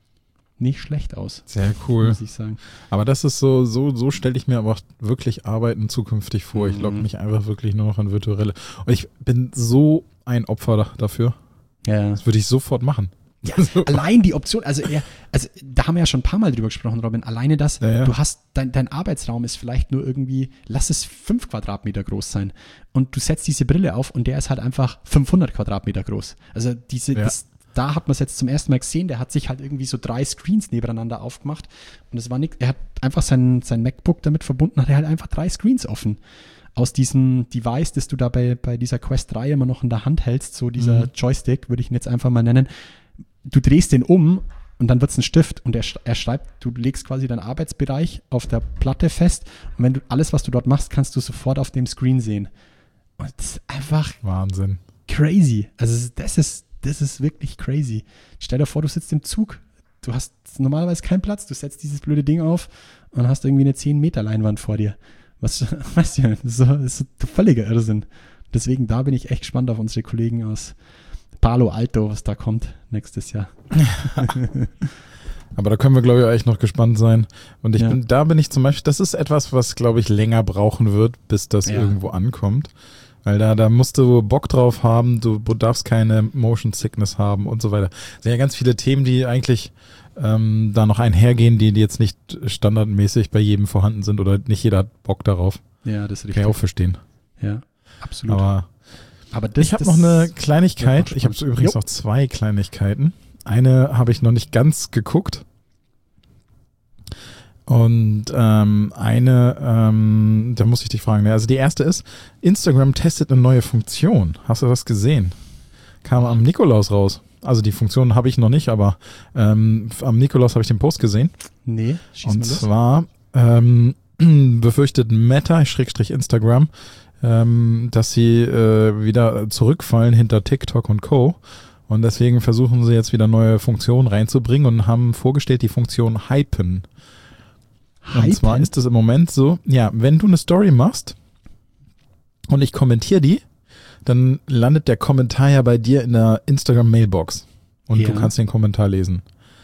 nicht schlecht aus. Sehr cool. Muss ich sagen. Aber das ist so, so, so stelle ich mir aber auch wirklich Arbeiten zukünftig vor. Mhm. Ich logge mich einfach wirklich nur noch an virtuelle. Und ich bin so ein Opfer dafür. Ja. Das würde ich sofort machen. Ja, allein die Option, also, er, also da haben wir ja schon ein paar Mal drüber gesprochen, Robin, alleine das, ja, ja. du hast, dein, dein Arbeitsraum ist vielleicht nur irgendwie, lass es fünf Quadratmeter groß sein und du setzt diese Brille auf und der ist halt einfach fünfhundert Quadratmeter groß. Also diese, ja. das, da hat man es jetzt zum ersten Mal gesehen, der hat sich halt irgendwie so drei Screens nebeneinander aufgemacht und es war nicht, er hat einfach sein, sein MacBook damit verbunden, hat er halt einfach drei Screens offen. Aus diesem Device, das du da bei, bei dieser Quest drei immer noch in der Hand hältst, so dieser mhm. Joystick, würde ich ihn jetzt einfach mal nennen, du drehst den um und dann wird es ein Stift und er, er schreibt, du legst quasi deinen Arbeitsbereich auf der Platte fest und wenn du alles, was du dort machst, kannst du sofort auf dem Screen sehen. Und das ist einfach Wahnsinn. Crazy. Also das ist, das ist wirklich crazy. Stell dir vor, du sitzt im Zug, du hast normalerweise keinen Platz, du setzt dieses blöde Ding auf und hast irgendwie eine zehn Meter Leinwand vor dir. Was, weißt du, das ist so, das ist so völliger Irrsinn. Deswegen, da bin ich echt gespannt auf unsere Kollegen aus Palo Alto, was da kommt nächstes Jahr. Aber da können wir, glaube ich, echt noch gespannt sein. Und ich Ja. bin, da bin ich zum Beispiel, das ist etwas, was, glaube ich, länger brauchen wird, bis das Ja. irgendwo ankommt. Weil da, da musst du Bock drauf haben, du, du darfst keine Motion Sickness haben und so weiter. Es sind ja ganz viele Themen, die eigentlich ähm, da noch einhergehen, die, die jetzt nicht standardmäßig bei jedem vorhanden sind oder nicht jeder hat Bock darauf. Ja, das ist Kann richtig. ich auch verstehen. Ja, absolut. Aber Aber das, ich habe das noch eine wird Kleinigkeit. noch Ich habe spannend. übrigens Jo. noch zwei Kleinigkeiten. Eine habe ich noch nicht ganz geguckt. Und ähm, eine, ähm, da muss ich dich fragen. Also die erste ist, Instagram testet eine neue Funktion. Hast du das gesehen? Kam am Nikolaus raus. Also die Funktion habe ich noch nicht, aber ähm, am Nikolaus habe ich den Post gesehen. Nee, schieß Und mal los. zwar ähm, befürchtet Meta, Schrägstrich Instagram, ähm, dass sie äh, wieder zurückfallen hinter TikTok und Co. Und deswegen versuchen sie jetzt wieder neue Funktionen reinzubringen und haben vorgestellt die Funktion Hypen. Und Hypen? zwar ist es im Moment so, ja, wenn du eine Story machst und ich kommentiere die, dann landet der Kommentar ja bei dir in der Instagram-Mailbox und Ja. du kannst den Kommentar lesen.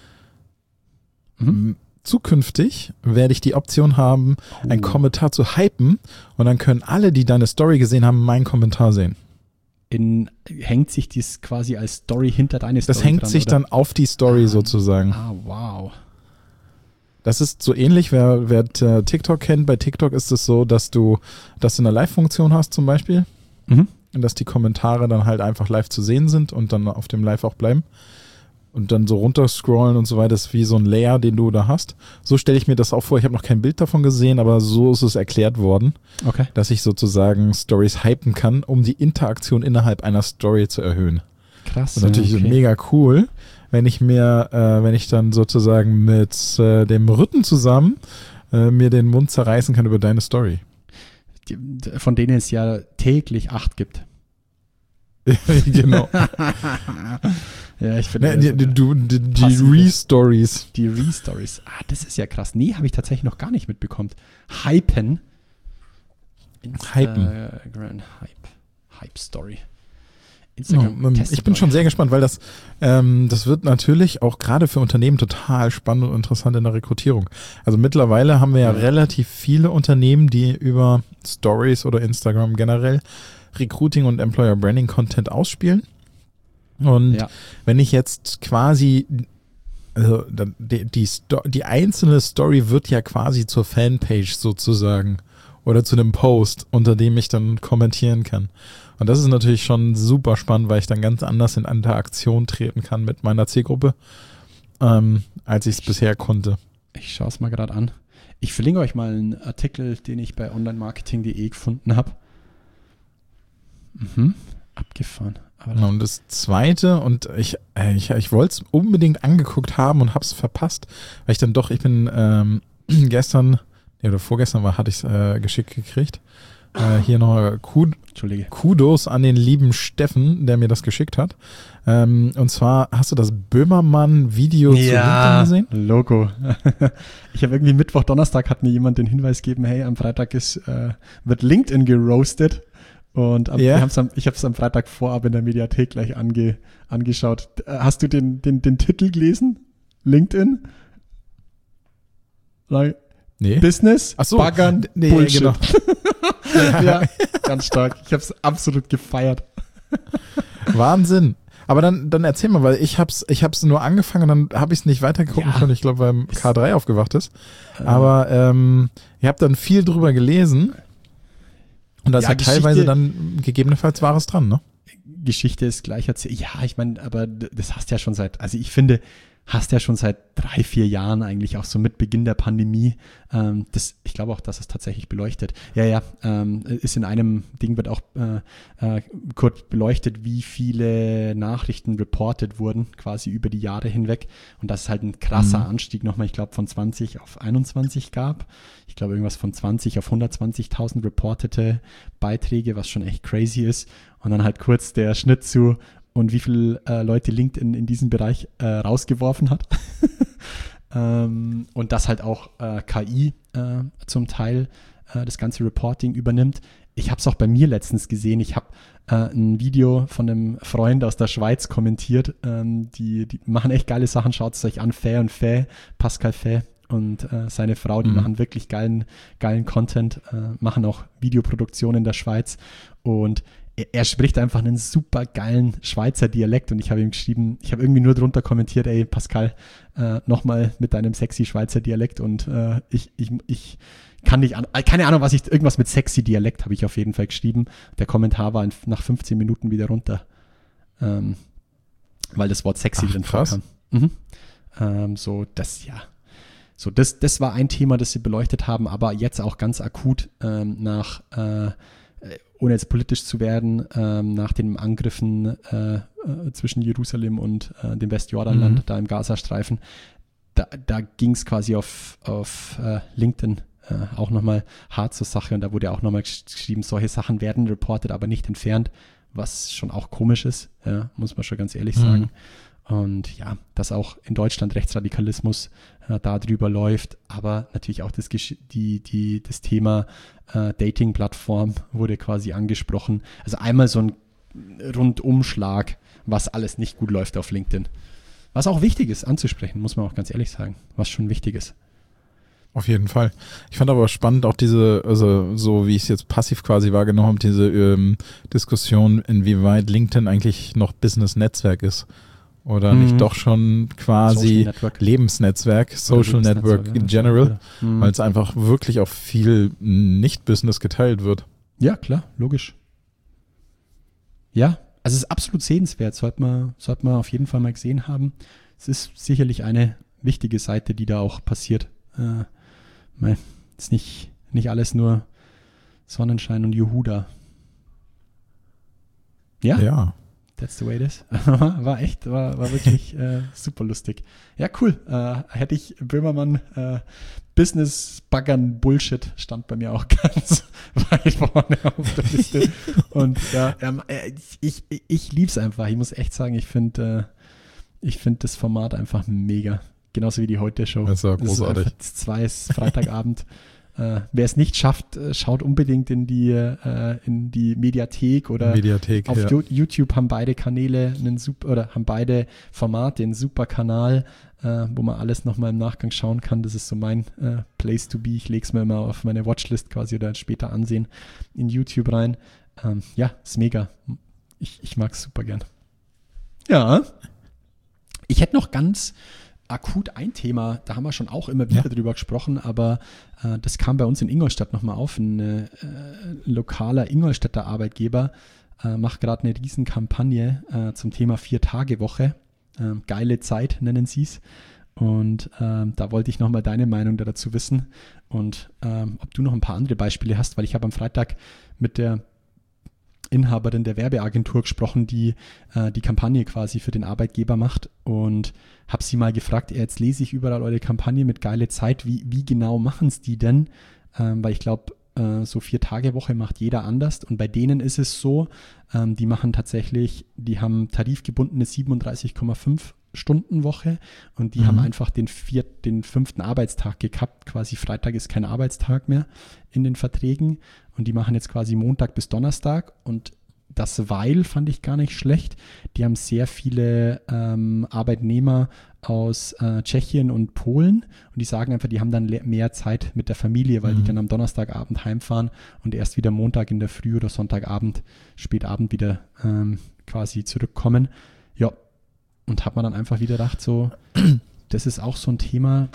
Mhm. Zukünftig werde ich die Option haben, einen Oh. Kommentar zu hypen und dann können alle, die deine Story gesehen haben, meinen Kommentar sehen. In, hängt sich dies quasi als Story hinter deine Story Das hängt dran, sich oder? dann auf die Story sozusagen. Ah, wow. Das ist so ähnlich, wer, wer äh, TikTok kennt. Bei TikTok ist es so, dass du, dass du eine Live-Funktion hast zum Beispiel Mhm. und dass die Kommentare dann halt einfach live zu sehen sind und dann auf dem Live auch bleiben. Und dann so runterscrollen und so weiter, ist wie so ein Layer, den du da hast. So stelle ich mir das auch vor. Ich habe noch kein Bild davon gesehen, aber so ist es erklärt worden, Okay. dass ich sozusagen Stories hypen kann, um die Interaktion innerhalb einer Story zu erhöhen. Krass. Und natürlich okay. mega cool, wenn ich mir, äh, wenn ich dann sozusagen mit äh, dem Rücken zusammen äh, mir den Mund zerreißen kann über deine Story. Die, von denen es ja täglich acht gibt. Genau. Ja, ich finde Ne, die, also, die, du- die, die passive- Re-Stories. die Re-Stories. Ah, das ist ja krass. Nee, habe ich tatsächlich noch gar nicht mitbekommen. Hypen. Hypen. Instagram Hype. Hype-Story. Ja, Instagram ähm, testet ich bin neu. schon sehr gespannt, weil das, ähm, das wird natürlich auch gerade für Unternehmen total spannend und interessant in der Rekrutierung. Also mittlerweile haben wir ja Ja. relativ viele Unternehmen, die über Stories oder Instagram generell Recruiting und Employer Branding Content ausspielen. Und Ja. wenn ich jetzt quasi, also dann die, die, Sto- die einzelne Story wird ja quasi zur Fanpage sozusagen oder zu einem Post, unter dem ich dann kommentieren kann. Und das ist natürlich schon super spannend, weil ich dann ganz anders in Interaktion treten kann mit meiner Zielgruppe, ähm, als ich es bisher konnte. Ich schaue es mal gerade an. Ich verlinke euch mal einen Artikel, den ich bei online marketing punkt de gefunden habe. Mhm. Abgefahren. Aber Ja, Und das Zweite, und ich, äh, ich, ich wollte es unbedingt angeguckt haben und habe es verpasst, weil ich dann doch, ich bin ähm, gestern, nee, oder vorgestern war, hatte ich es äh, geschickt gekriegt. Äh, hier noch Kud Entschuldige. Kudos an den lieben Steffen, der mir das geschickt hat. Ähm, und zwar, hast du das Böhmermann-Video zu LinkedIn gesehen? Logo. Ich habe irgendwie Mittwoch, Donnerstag hat mir jemand den Hinweis gegeben, hey, am Freitag ist, äh, wird LinkedIn geroastet. Und am, Ja. wir haben's am, ich habe es am Freitag vorab in der Mediathek gleich ange, angeschaut. Äh, Hast du den, den, den Titel gelesen? LinkedIn? Like, Nee. Business? Ach so. Baggern? Nee, Bullshit. genau. Ja, ganz stark. Ich habe es absolut gefeiert. Wahnsinn. Aber dann, dann erzähl mal, weil ich hab's, ich hab's nur angefangen und dann habe ich es nicht weitergeguckt Ja. können. Ich glaube, weil K drei aufgewacht ist. Aber ähm, ihr habt dann viel drüber gelesen. Und da ist Ja, ja teilweise Geschichte- dann gegebenenfalls Wahres dran, ne? Geschichte ist gleich erzählt. Ja, ich meine, aber d- das hast ja schon seit, also ich finde, hast ja schon seit drei, vier Jahren eigentlich auch so mit Beginn der Pandemie. Ähm, das, ich glaube auch, dass es tatsächlich beleuchtet. Ja, ja, ähm, ist in einem Ding wird auch äh, äh, kurz beleuchtet, wie viele Nachrichten reported wurden, quasi über die Jahre hinweg. Und dass es halt ein krasser Mhm. Anstieg nochmal, ich glaube, von zwanzig auf einundzwanzig gab. Ich glaube, irgendwas von zwanzig auf hundertzwanzigtausend reportete Beiträge, was schon echt crazy ist. Und dann halt kurz der Schnitt zu und wie viele äh, Leute LinkedIn in diesem Bereich äh, rausgeworfen hat. ähm, und das halt auch äh, K I äh, zum Teil äh, das ganze Reporting übernimmt. Ich habe es auch bei mir letztens gesehen. Ich habe äh, ein Video von einem Freund aus der Schweiz kommentiert. Ähm, die, die machen echt geile Sachen. Schaut es euch an. Fay und Fay, Pascal Fay und äh, seine Frau, die mhm. machen wirklich geilen, geilen Content, äh, machen auch Videoproduktion in der Schweiz. Und er, er spricht einfach einen super geilen Schweizer Dialekt. Und ich habe ihm geschrieben, ich habe irgendwie nur drunter kommentiert, ey Pascal, äh, nochmal mit deinem sexy Schweizer Dialekt. Und äh, ich, ich, ich kann nicht, an, keine Ahnung, was ich, irgendwas mit sexy Dialekt habe ich auf jeden Fall geschrieben. Der Kommentar war in, nach fünfzehn Minuten wieder runter, ähm, weil das Wort sexy Ach, drin krass. vorkam. Mhm. Ähm, so, das, ja. So, das, das war ein Thema, das sie beleuchtet haben, aber jetzt auch ganz akut ähm, nach, äh, ohne jetzt politisch zu werden, ähm, nach den Angriffen äh, äh, zwischen Jerusalem und äh, dem Westjordanland, mhm. da im Gazastreifen, da, da ging es quasi auf, auf äh, LinkedIn äh, auch nochmal hart zur Sache und da wurde auch nochmal geschrieben, solche Sachen werden reported, aber nicht entfernt, was schon auch komisch ist, ja, muss man schon ganz ehrlich mhm. sagen. Und ja, dass auch in Deutschland Rechtsradikalismus äh, da drüber läuft, aber natürlich auch das, Gesch- die, die, das Thema äh, Dating-Plattform wurde quasi angesprochen. Also einmal so ein Rundumschlag, was alles nicht gut läuft auf LinkedIn. Was auch wichtig ist anzusprechen, muss man auch ganz ehrlich sagen, was schon wichtig ist. Auf jeden Fall. Ich fand aber spannend auch diese, also so wie ich es jetzt passiv quasi wahrgenommen habe, diese ähm, Diskussion, inwieweit LinkedIn eigentlich noch Business-Netzwerk ist. Oder mhm. nicht doch schon quasi Social Lebensnetzwerk, Social Network in general, mhm. weil es einfach wirklich auf viel Nicht-Business geteilt wird. Ja, klar, logisch. Ja, also es ist absolut sehenswert, sollte man, sollte man auf jeden Fall mal gesehen haben. Es ist sicherlich eine wichtige Seite, die da auch passiert. Äh, es ist nicht, nicht alles nur Sonnenschein und Juhu da. Ja? Ja. That's the way it is. War echt, war, war wirklich äh, super lustig. Ja, cool. Äh, hätte ich Böhmermann äh, Business-Baggern-Bullshit stand bei mir auch ganz weit vorne auf der Liste. Und ja, ähm, ich, ich, ich lieb's einfach. Ich muss echt sagen, ich finde äh, ich finde das Format einfach mega. Genauso wie die Heute-Show. Das ist ja großartig. Das ist zwei ist Freitagabend. Äh, wer es nicht schafft, schaut unbedingt in die, äh, in die Mediathek oder Mediathek, auf ja. YouTube haben beide Kanäle einen super, oder haben beide Formate einen super Kanal, äh, wo man alles nochmal im Nachgang schauen kann. Das ist so mein äh, Place to be. Ich lege es mir immer auf meine Watchlist quasi oder später ansehen in YouTube rein. Ähm, ja, ist mega. Ich, ich mag es super gern. Ja. Ich hätte noch ganz akut ein Thema, da haben wir schon auch immer wieder ja. drüber gesprochen, aber äh, das kam bei uns in Ingolstadt nochmal auf. Ein äh, lokaler Ingolstädter Arbeitgeber äh, macht gerade eine Riesenkampagne äh, zum Thema Vier-Tage-Woche. Äh, geile Zeit nennen sie es. Und äh, da wollte ich nochmal deine Meinung dazu wissen und äh, ob du noch ein paar andere Beispiele hast, weil ich habe am Freitag mit der Inhaberin der Werbeagentur gesprochen, die äh, die Kampagne quasi für den Arbeitgeber macht und habe sie mal gefragt, jetzt lese ich überall eure Kampagne mit geile Zeit, wie, wie genau machen es die denn? Ähm, weil ich glaube, äh, so vier Tage Woche macht jeder anders und bei denen ist es so, ähm, die machen tatsächlich, die haben tarifgebundene siebenunddreißig Komma fünf Stunden Woche und die mhm. haben einfach den viert, den fünften Arbeitstag gekappt, quasi Freitag ist kein Arbeitstag mehr in den Verträgen und die machen jetzt quasi Montag bis Donnerstag und das Weil fand ich gar nicht schlecht. Die haben sehr viele ähm, Arbeitnehmer aus äh, Tschechien und Polen und die sagen einfach, die haben dann le- mehr Zeit mit der Familie, weil mhm. die dann am Donnerstagabend heimfahren und erst wieder Montag in der Früh oder Sonntagabend, Spätabend wieder ähm, quasi zurückkommen. Ja, und hat man dann einfach wieder gedacht, so, das ist auch so ein Thema.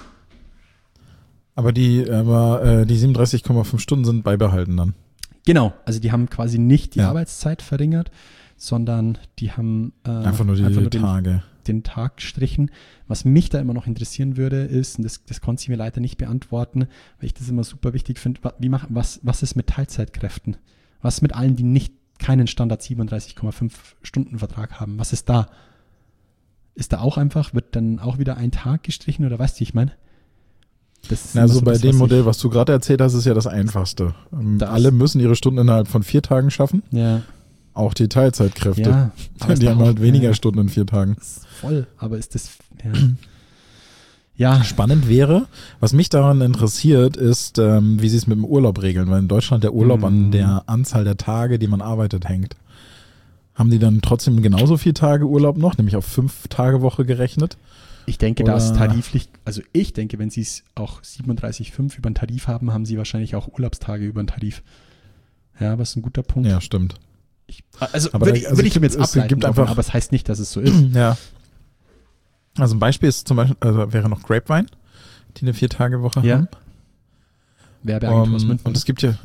Aber die, aber, äh, die siebenunddreißig Komma fünf Stunden sind beibehalten dann. Genau, also die haben quasi nicht die ja. Arbeitszeit verringert, sondern die haben äh, einfach nur die einfach nur Tage. Den, den Tag gestrichen. Was mich da immer noch interessieren würde, ist, und das, das konnte sie mir leider nicht beantworten, weil ich das immer super wichtig finde, wie mach, was, was ist mit Teilzeitkräften? Was ist mit allen, die nicht keinen Standard siebenunddreißig Komma fünf Stunden Vertrag haben? Was ist da? Ist da auch einfach, wird dann auch wieder ein Tag gestrichen oder weißt du, wie ich meine? Das also so bei das, dem was Modell, was du gerade erzählt hast, ist ja das Einfachste. Das Alle müssen ihre Stunden innerhalb von vier Tagen schaffen. Ja. Auch die Teilzeitkräfte. Ja, die haben halt weniger ja. Stunden in vier Tagen. Das ist voll, aber ist das, ja. Ja. Spannend wäre, was mich daran interessiert, ist, ähm, wie sie es mit dem Urlaub regeln, weil in Deutschland der Urlaub Mhm. an der Anzahl der Tage, die man arbeitet, hängt. Haben die dann trotzdem genauso viele Tage Urlaub noch, nämlich auf fünf Tage Woche gerechnet? Ich denke, Oder- dass tariflich, also ich denke, wenn sie es auch siebenunddreißig Komma fünf über den Tarif haben, haben sie wahrscheinlich auch Urlaubstage über den Tarif. Ja, was ein guter Punkt. Ja, stimmt. Ich, also Aber würde da- ich, also würde ich es mir jetzt gibt- es ableiten, gibt davon, einfach- aber es heißt nicht, dass es so ist. Ja. Also ein Beispiel ist zum Beispiel, also wäre noch Grapevine, die eine Vier-Tage-Woche Ja. haben. Werbeagentur aus Um, München. und es gibt ja,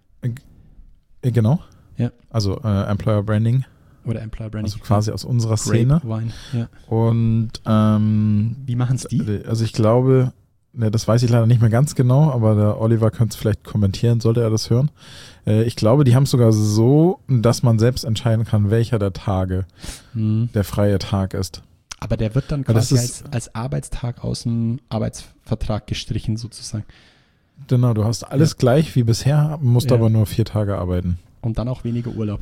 äh, genau, Ja. also äh, Employer Branding, Oder Employer Branding. also quasi aus unserer Szene. Grapevine. Ja. Und ähm, Wie machen es die? also ich glaube, ne, das weiß ich leider nicht mehr ganz genau, aber der Oliver könnte es vielleicht kommentieren, sollte er das hören. Äh, ich glaube, die haben es sogar so, dass man selbst entscheiden kann, welcher der Tage Hm. der freie Tag ist. Aber der wird dann Aber das quasi ist- als, als Arbeitstag aus dem Arbeitsvertrag gestrichen sozusagen. Genau, du hast alles Ja. gleich wie bisher, musst Ja. aber nur vier Tage arbeiten. Und dann auch weniger Urlaub.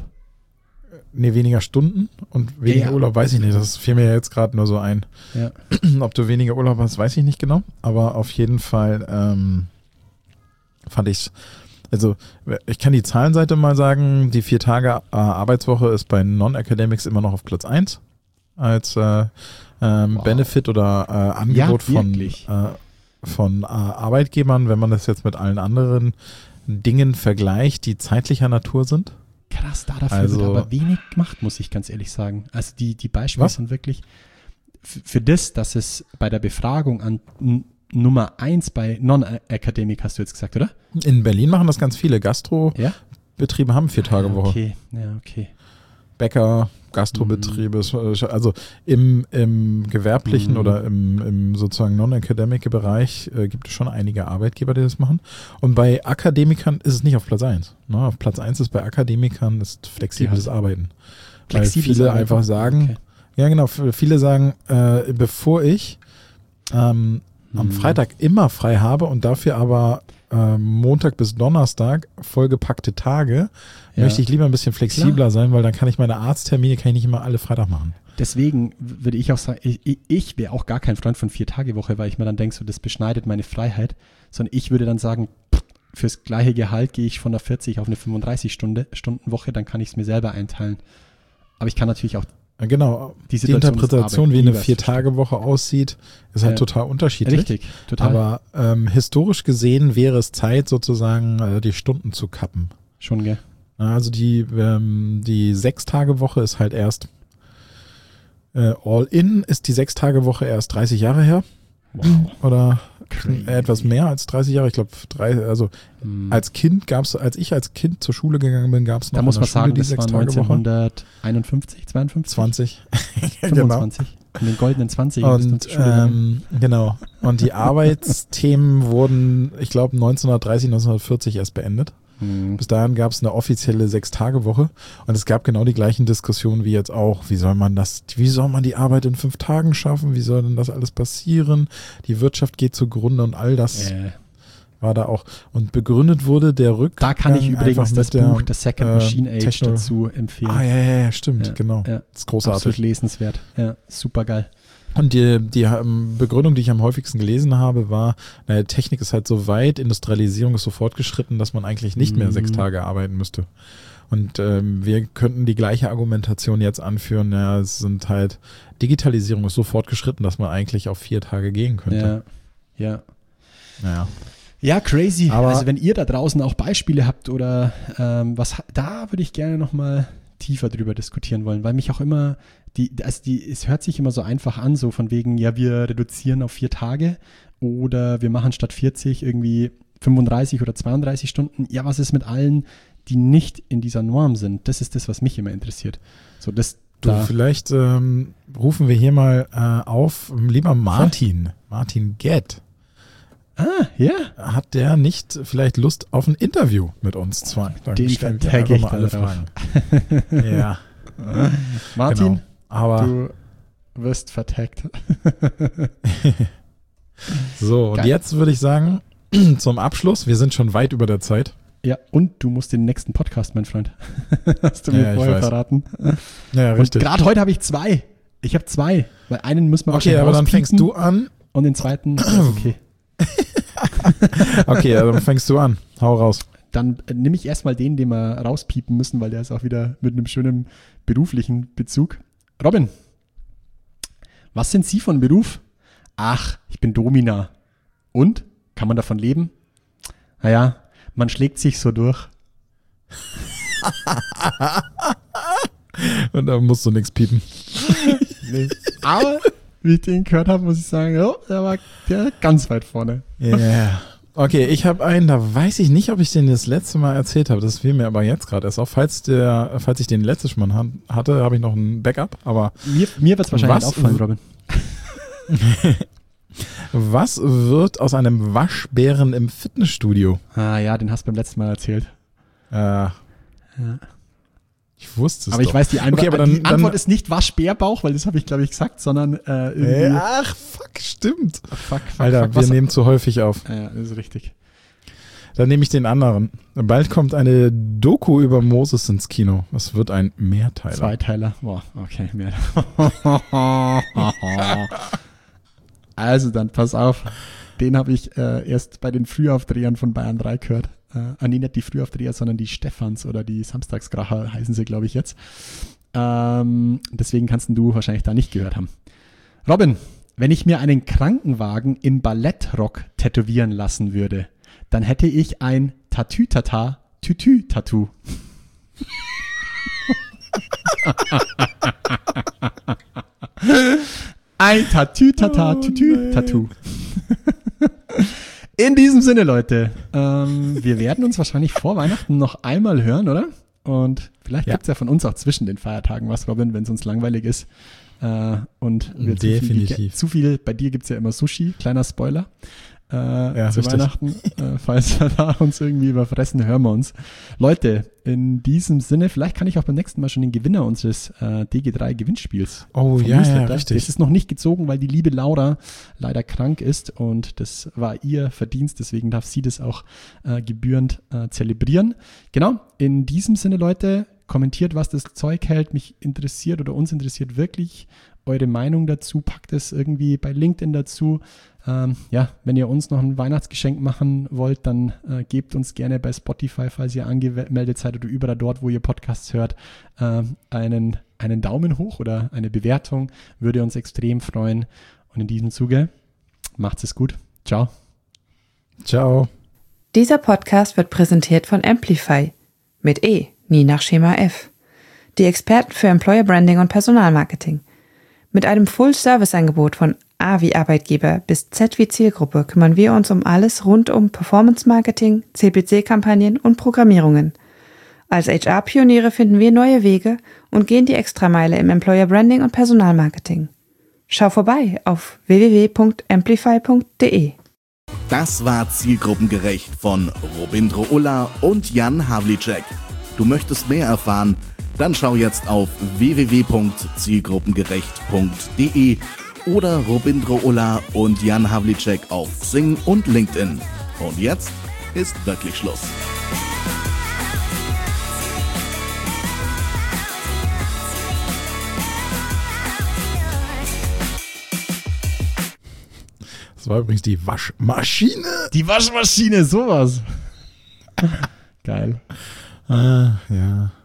Nee, weniger Stunden und weniger Ja, ja. Urlaub, weiß ich nicht. Das fiel mir jetzt gerade nur so ein. Ja. Ob du weniger Urlaub hast, weiß ich nicht genau. Aber auf jeden Fall ähm, fand ich's. Also ich kann die Zahlenseite mal sagen, die vier Tage äh, Arbeitswoche ist bei Non-Academics immer noch auf Platz eins als äh, ähm, Wow. Benefit oder äh, Angebot Ja, von, wirklich. äh, von äh, Arbeitgebern, wenn man das jetzt mit allen anderen Dingen vergleicht, die zeitlicher Natur sind. Krass, da dafür Also- wird aber wenig gemacht, muss ich ganz ehrlich sagen. Also die, die Beispiele Was? sind wirklich f- für das, dass es bei der Befragung an N- Nummer eins bei Non-Academic, hast du jetzt gesagt, oder? In Berlin machen das ganz viele. Gastrobetriebe Ja. haben vier Tage Ja, Woche. okay, ja, okay. Bäcker, Gastrobetriebe, also im, im gewerblichen Mhm. oder im, im sozusagen Non-Academic-Bereich äh, gibt es schon einige Arbeitgeber, die das machen. Und bei Akademikern ist es nicht auf Platz eins. Ne? Auf Platz eins ist bei Akademikern ist flexibles Ja. Arbeiten. Flexibles Weil viele Arbeiten. einfach sagen, Okay. ja genau, f- viele sagen, äh, bevor ich ähm, am Mhm. Freitag immer frei habe und dafür aber äh, Montag bis Donnerstag vollgepackte Tage, Ja. möchte ich lieber ein bisschen flexibler sein, weil dann kann ich meine Arzttermine, kann ich nicht immer alle Freitag machen. Deswegen w- würde ich auch sagen, ich, ich- ich wäre auch gar kein Freund von Vier-Tage-Woche, weil ich mir dann denke, so das beschneidet meine Freiheit, sondern ich würde dann sagen, pff, fürs gleiche Gehalt gehe ich von der vierzig auf eine fünfunddreißig-Stunden-Woche, dann kann ich es mir selber einteilen. Aber ich kann natürlich auch Ja, genau, Die die, Situation des Interpretation, wie eine Arbeitgebers Vier-Tage-Woche aussieht, ist halt Ja. total unterschiedlich. richtig, total, Aber ähm, historisch gesehen wäre es Zeit, sozusagen äh, die Stunden zu kappen. schon, gell? Ja, Also die, ähm, die Sechs-Tage-Woche ist halt erst äh, All-In ist die Sechs-Tage-Woche erst dreißig Jahre her. Wow. Oder Crazy. äh, etwas mehr als dreißig Jahre. Ich glaube, drei, also Hm. als Kind gab es, als ich als Kind zur Schule gegangen bin, gab es noch Da muss in man der Schule sagen, die das war Sechs-Tage-Woche. neunzehnhunderteinundfünfzig, zweiundfünfzig, zwanzig. genau. fünfundzwanzig. In den goldenen zwanzig bist du Und zur Schule gegangen. ähm, genau. Und die Arbeitsthemen wurden, ich glaube, neunzehnhundertdreißig, neunzehnhundertvierzig erst beendet. Hm. Bis dahin gab es eine offizielle Sechs-Tage-Woche und es gab genau die gleichen Diskussionen wie jetzt auch. Wie soll man das, wie soll man die Arbeit in fünf Tagen schaffen? Wie soll denn das alles passieren? Die Wirtschaft geht zugrunde und all das Äh, war da auch. Und begründet wurde der Rückgang. Da kann ich übrigens einfach das mit der, Buch The Second äh, Machine Age Techno- dazu empfehlen. Ah, ja, ja, ja, stimmt, Ja, genau. ja. Das ist großartig. Absolut lesenswert. Ja, super geil. Und die, die ähm, Begründung, die ich am häufigsten gelesen habe, war, naja, Technik ist halt so weit, Industrialisierung ist so fortgeschritten, dass man eigentlich nicht mehr Mhm. sechs Tage arbeiten müsste. Und ähm, wir könnten die gleiche Argumentation jetzt anführen, ja, es sind halt, Digitalisierung ist so fortgeschritten, dass man eigentlich auf vier Tage gehen könnte. Ja, ja. Naja. Ja, crazy. Aber- also wenn ihr da draußen auch Beispiele habt oder ähm, was, ha- da würde ich gerne nochmal tiefer drüber diskutieren wollen, weil mich auch immer, die, also die, es hört sich immer so einfach an, so von wegen, ja, wir reduzieren auf vier Tage oder wir machen statt vierzig irgendwie fünfunddreißig oder zweiunddreißig Stunden. Ja, was ist mit allen, die nicht in dieser Norm sind? Das ist das, was mich immer interessiert. So, das, Du, da, vielleicht ähm, rufen wir hier mal äh, auf, lieber Martin, Martin Gett, ah, ja. hat der nicht vielleicht Lust auf ein Interview mit uns zwei? Dann Den stellen wir vertag einfach ich mal da alle drauf. Fragen. Ja, Martin, genau. Aber du wirst vertaggt. so, und Geil. jetzt würde ich sagen, zum Abschluss, wir sind schon weit über der Zeit. Ja, und du musst den nächsten Podcast, mein Freund. Hast du mir Ja, ich vorher weiß. verraten. Ja, Und gerade heute habe ich zwei. Ich habe zwei, weil einen muss man Okay, wahrscheinlich aber dann rauspiepen. fängst du an und den zweiten ist okay. Okay, dann fängst du an. Hau raus. Dann äh, nehme ich erstmal den, den wir rauspiepen müssen, weil der ist auch wieder mit einem schönen beruflichen Bezug. Robin, was sind Sie von Beruf? Ach, ich bin Domina. Und? Kann man davon leben? Naja, man schlägt sich so durch. Und da musst du nichts piepen. Nee. Aber, wie ich den gehört habe, muss ich sagen, oh, der war der ganz weit vorne. Ja. Yeah. Okay, ich habe einen, da weiß ich nicht, ob ich den das letzte Mal erzählt habe. Das fiel mir aber jetzt gerade erst auf. Falls, der, falls ich den letztes Mal hatte, habe ich noch ein Backup. Aber mir mir wird es wahrscheinlich was, auffallen, Robin. Was wird aus einem Waschbären im Fitnessstudio? Ah ja, den hast du beim letzten Mal erzählt. Äh, ja. Ich wusste es Aber doch. ich weiß, die, Einw- okay, aber dann, die Antwort dann, ist nicht Waschbärbauch, weil das habe ich, glaube ich, gesagt, sondern äh, irgendwie... äh, ach, fuck, stimmt. Fuck, fuck, Alter, fuck, wir was- nehmen zu häufig auf. Ja, das ist richtig. Dann nehme ich den anderen. Bald kommt eine Doku über Moses ins Kino. Es wird ein Mehrteiler. Zweiteiler. Boah, okay, mehr. Also dann, pass auf. Den habe ich äh, erst bei den Frühaufdrehern von Bayern drei gehört. Äh, ah, nee, nicht die Frühaufdreher, sondern die Stephans oder die Samstagskracher heißen sie, glaube ich, jetzt. Ähm, deswegen kannst du wahrscheinlich da nicht gehört haben. Robin, wenn ich mir einen Krankenwagen im Ballettrock tätowieren lassen würde, dann hätte ich ein Tatütata Tütü-Tattoo. Ein Tatütata Tütü-Tattoo. In diesem Sinne, Leute, ähm, wir werden uns wahrscheinlich vor Weihnachten noch einmal hören, oder? Und vielleicht Ja. gibt es ja von uns auch zwischen den Feiertagen was, Robin, wenn es uns langweilig ist. Äh, und wir zu viel, Definitiv. zu viel, bei dir gibt es ja immer Sushi, kleiner Spoiler. Äh, Ja, zu richtig. Weihnachten, äh, falls wir da uns irgendwie überfressen, hören wir uns. Leute, in diesem Sinne, vielleicht kann ich auch beim nächsten Mal schon den Gewinner unseres äh, D G drei Gewinnspiels. Oh, vom ja, ja, Newsletter. richtig. Das ist noch nicht gezogen, weil die liebe Laura leider krank ist und das war ihr Verdienst, deswegen darf sie das auch äh, gebührend äh, zelebrieren. Genau, in diesem Sinne, Leute, kommentiert, was das Zeug hält. Mich interessiert oder uns interessiert wirklich eure Meinung dazu. Packt es irgendwie bei LinkedIn dazu. Ähm, ja, wenn ihr uns noch ein Weihnachtsgeschenk machen wollt, dann äh, gebt uns gerne bei Spotify, falls ihr angemeldet seid oder überall dort, wo ihr Podcasts hört, äh, einen, einen Daumen hoch oder eine Bewertung. Würde uns extrem freuen. Und in diesem Zuge, macht's es gut. Ciao. Ciao. Dieser Podcast wird präsentiert von Amplify mit E, nie nach Schema F. Die Experten für Employer Branding und Personalmarketing. Mit einem Full-Service-Angebot von A wie Arbeitgeber bis Z wie Zielgruppe kümmern wir uns um alles rund um Performance-Marketing, C P C-Kampagnen und Programmierungen. Als H R-Pioniere finden wir neue Wege und gehen die Extrameile im Employer Branding und Personalmarketing. Schau vorbei auf w w w punkt amplify punkt d e. Das war Zielgruppengerecht von Robindro Ulla und Jan Havlicek. Du möchtest mehr erfahren? Dann schau jetzt auf w w w punkt zielgruppengerecht punkt d e oder Robindro Ulla und Jan Havlicek auf Xing und LinkedIn. Und jetzt ist wirklich Schluss. Das war übrigens die Waschmaschine. Die Waschmaschine, sowas. Geil. Ah, ja.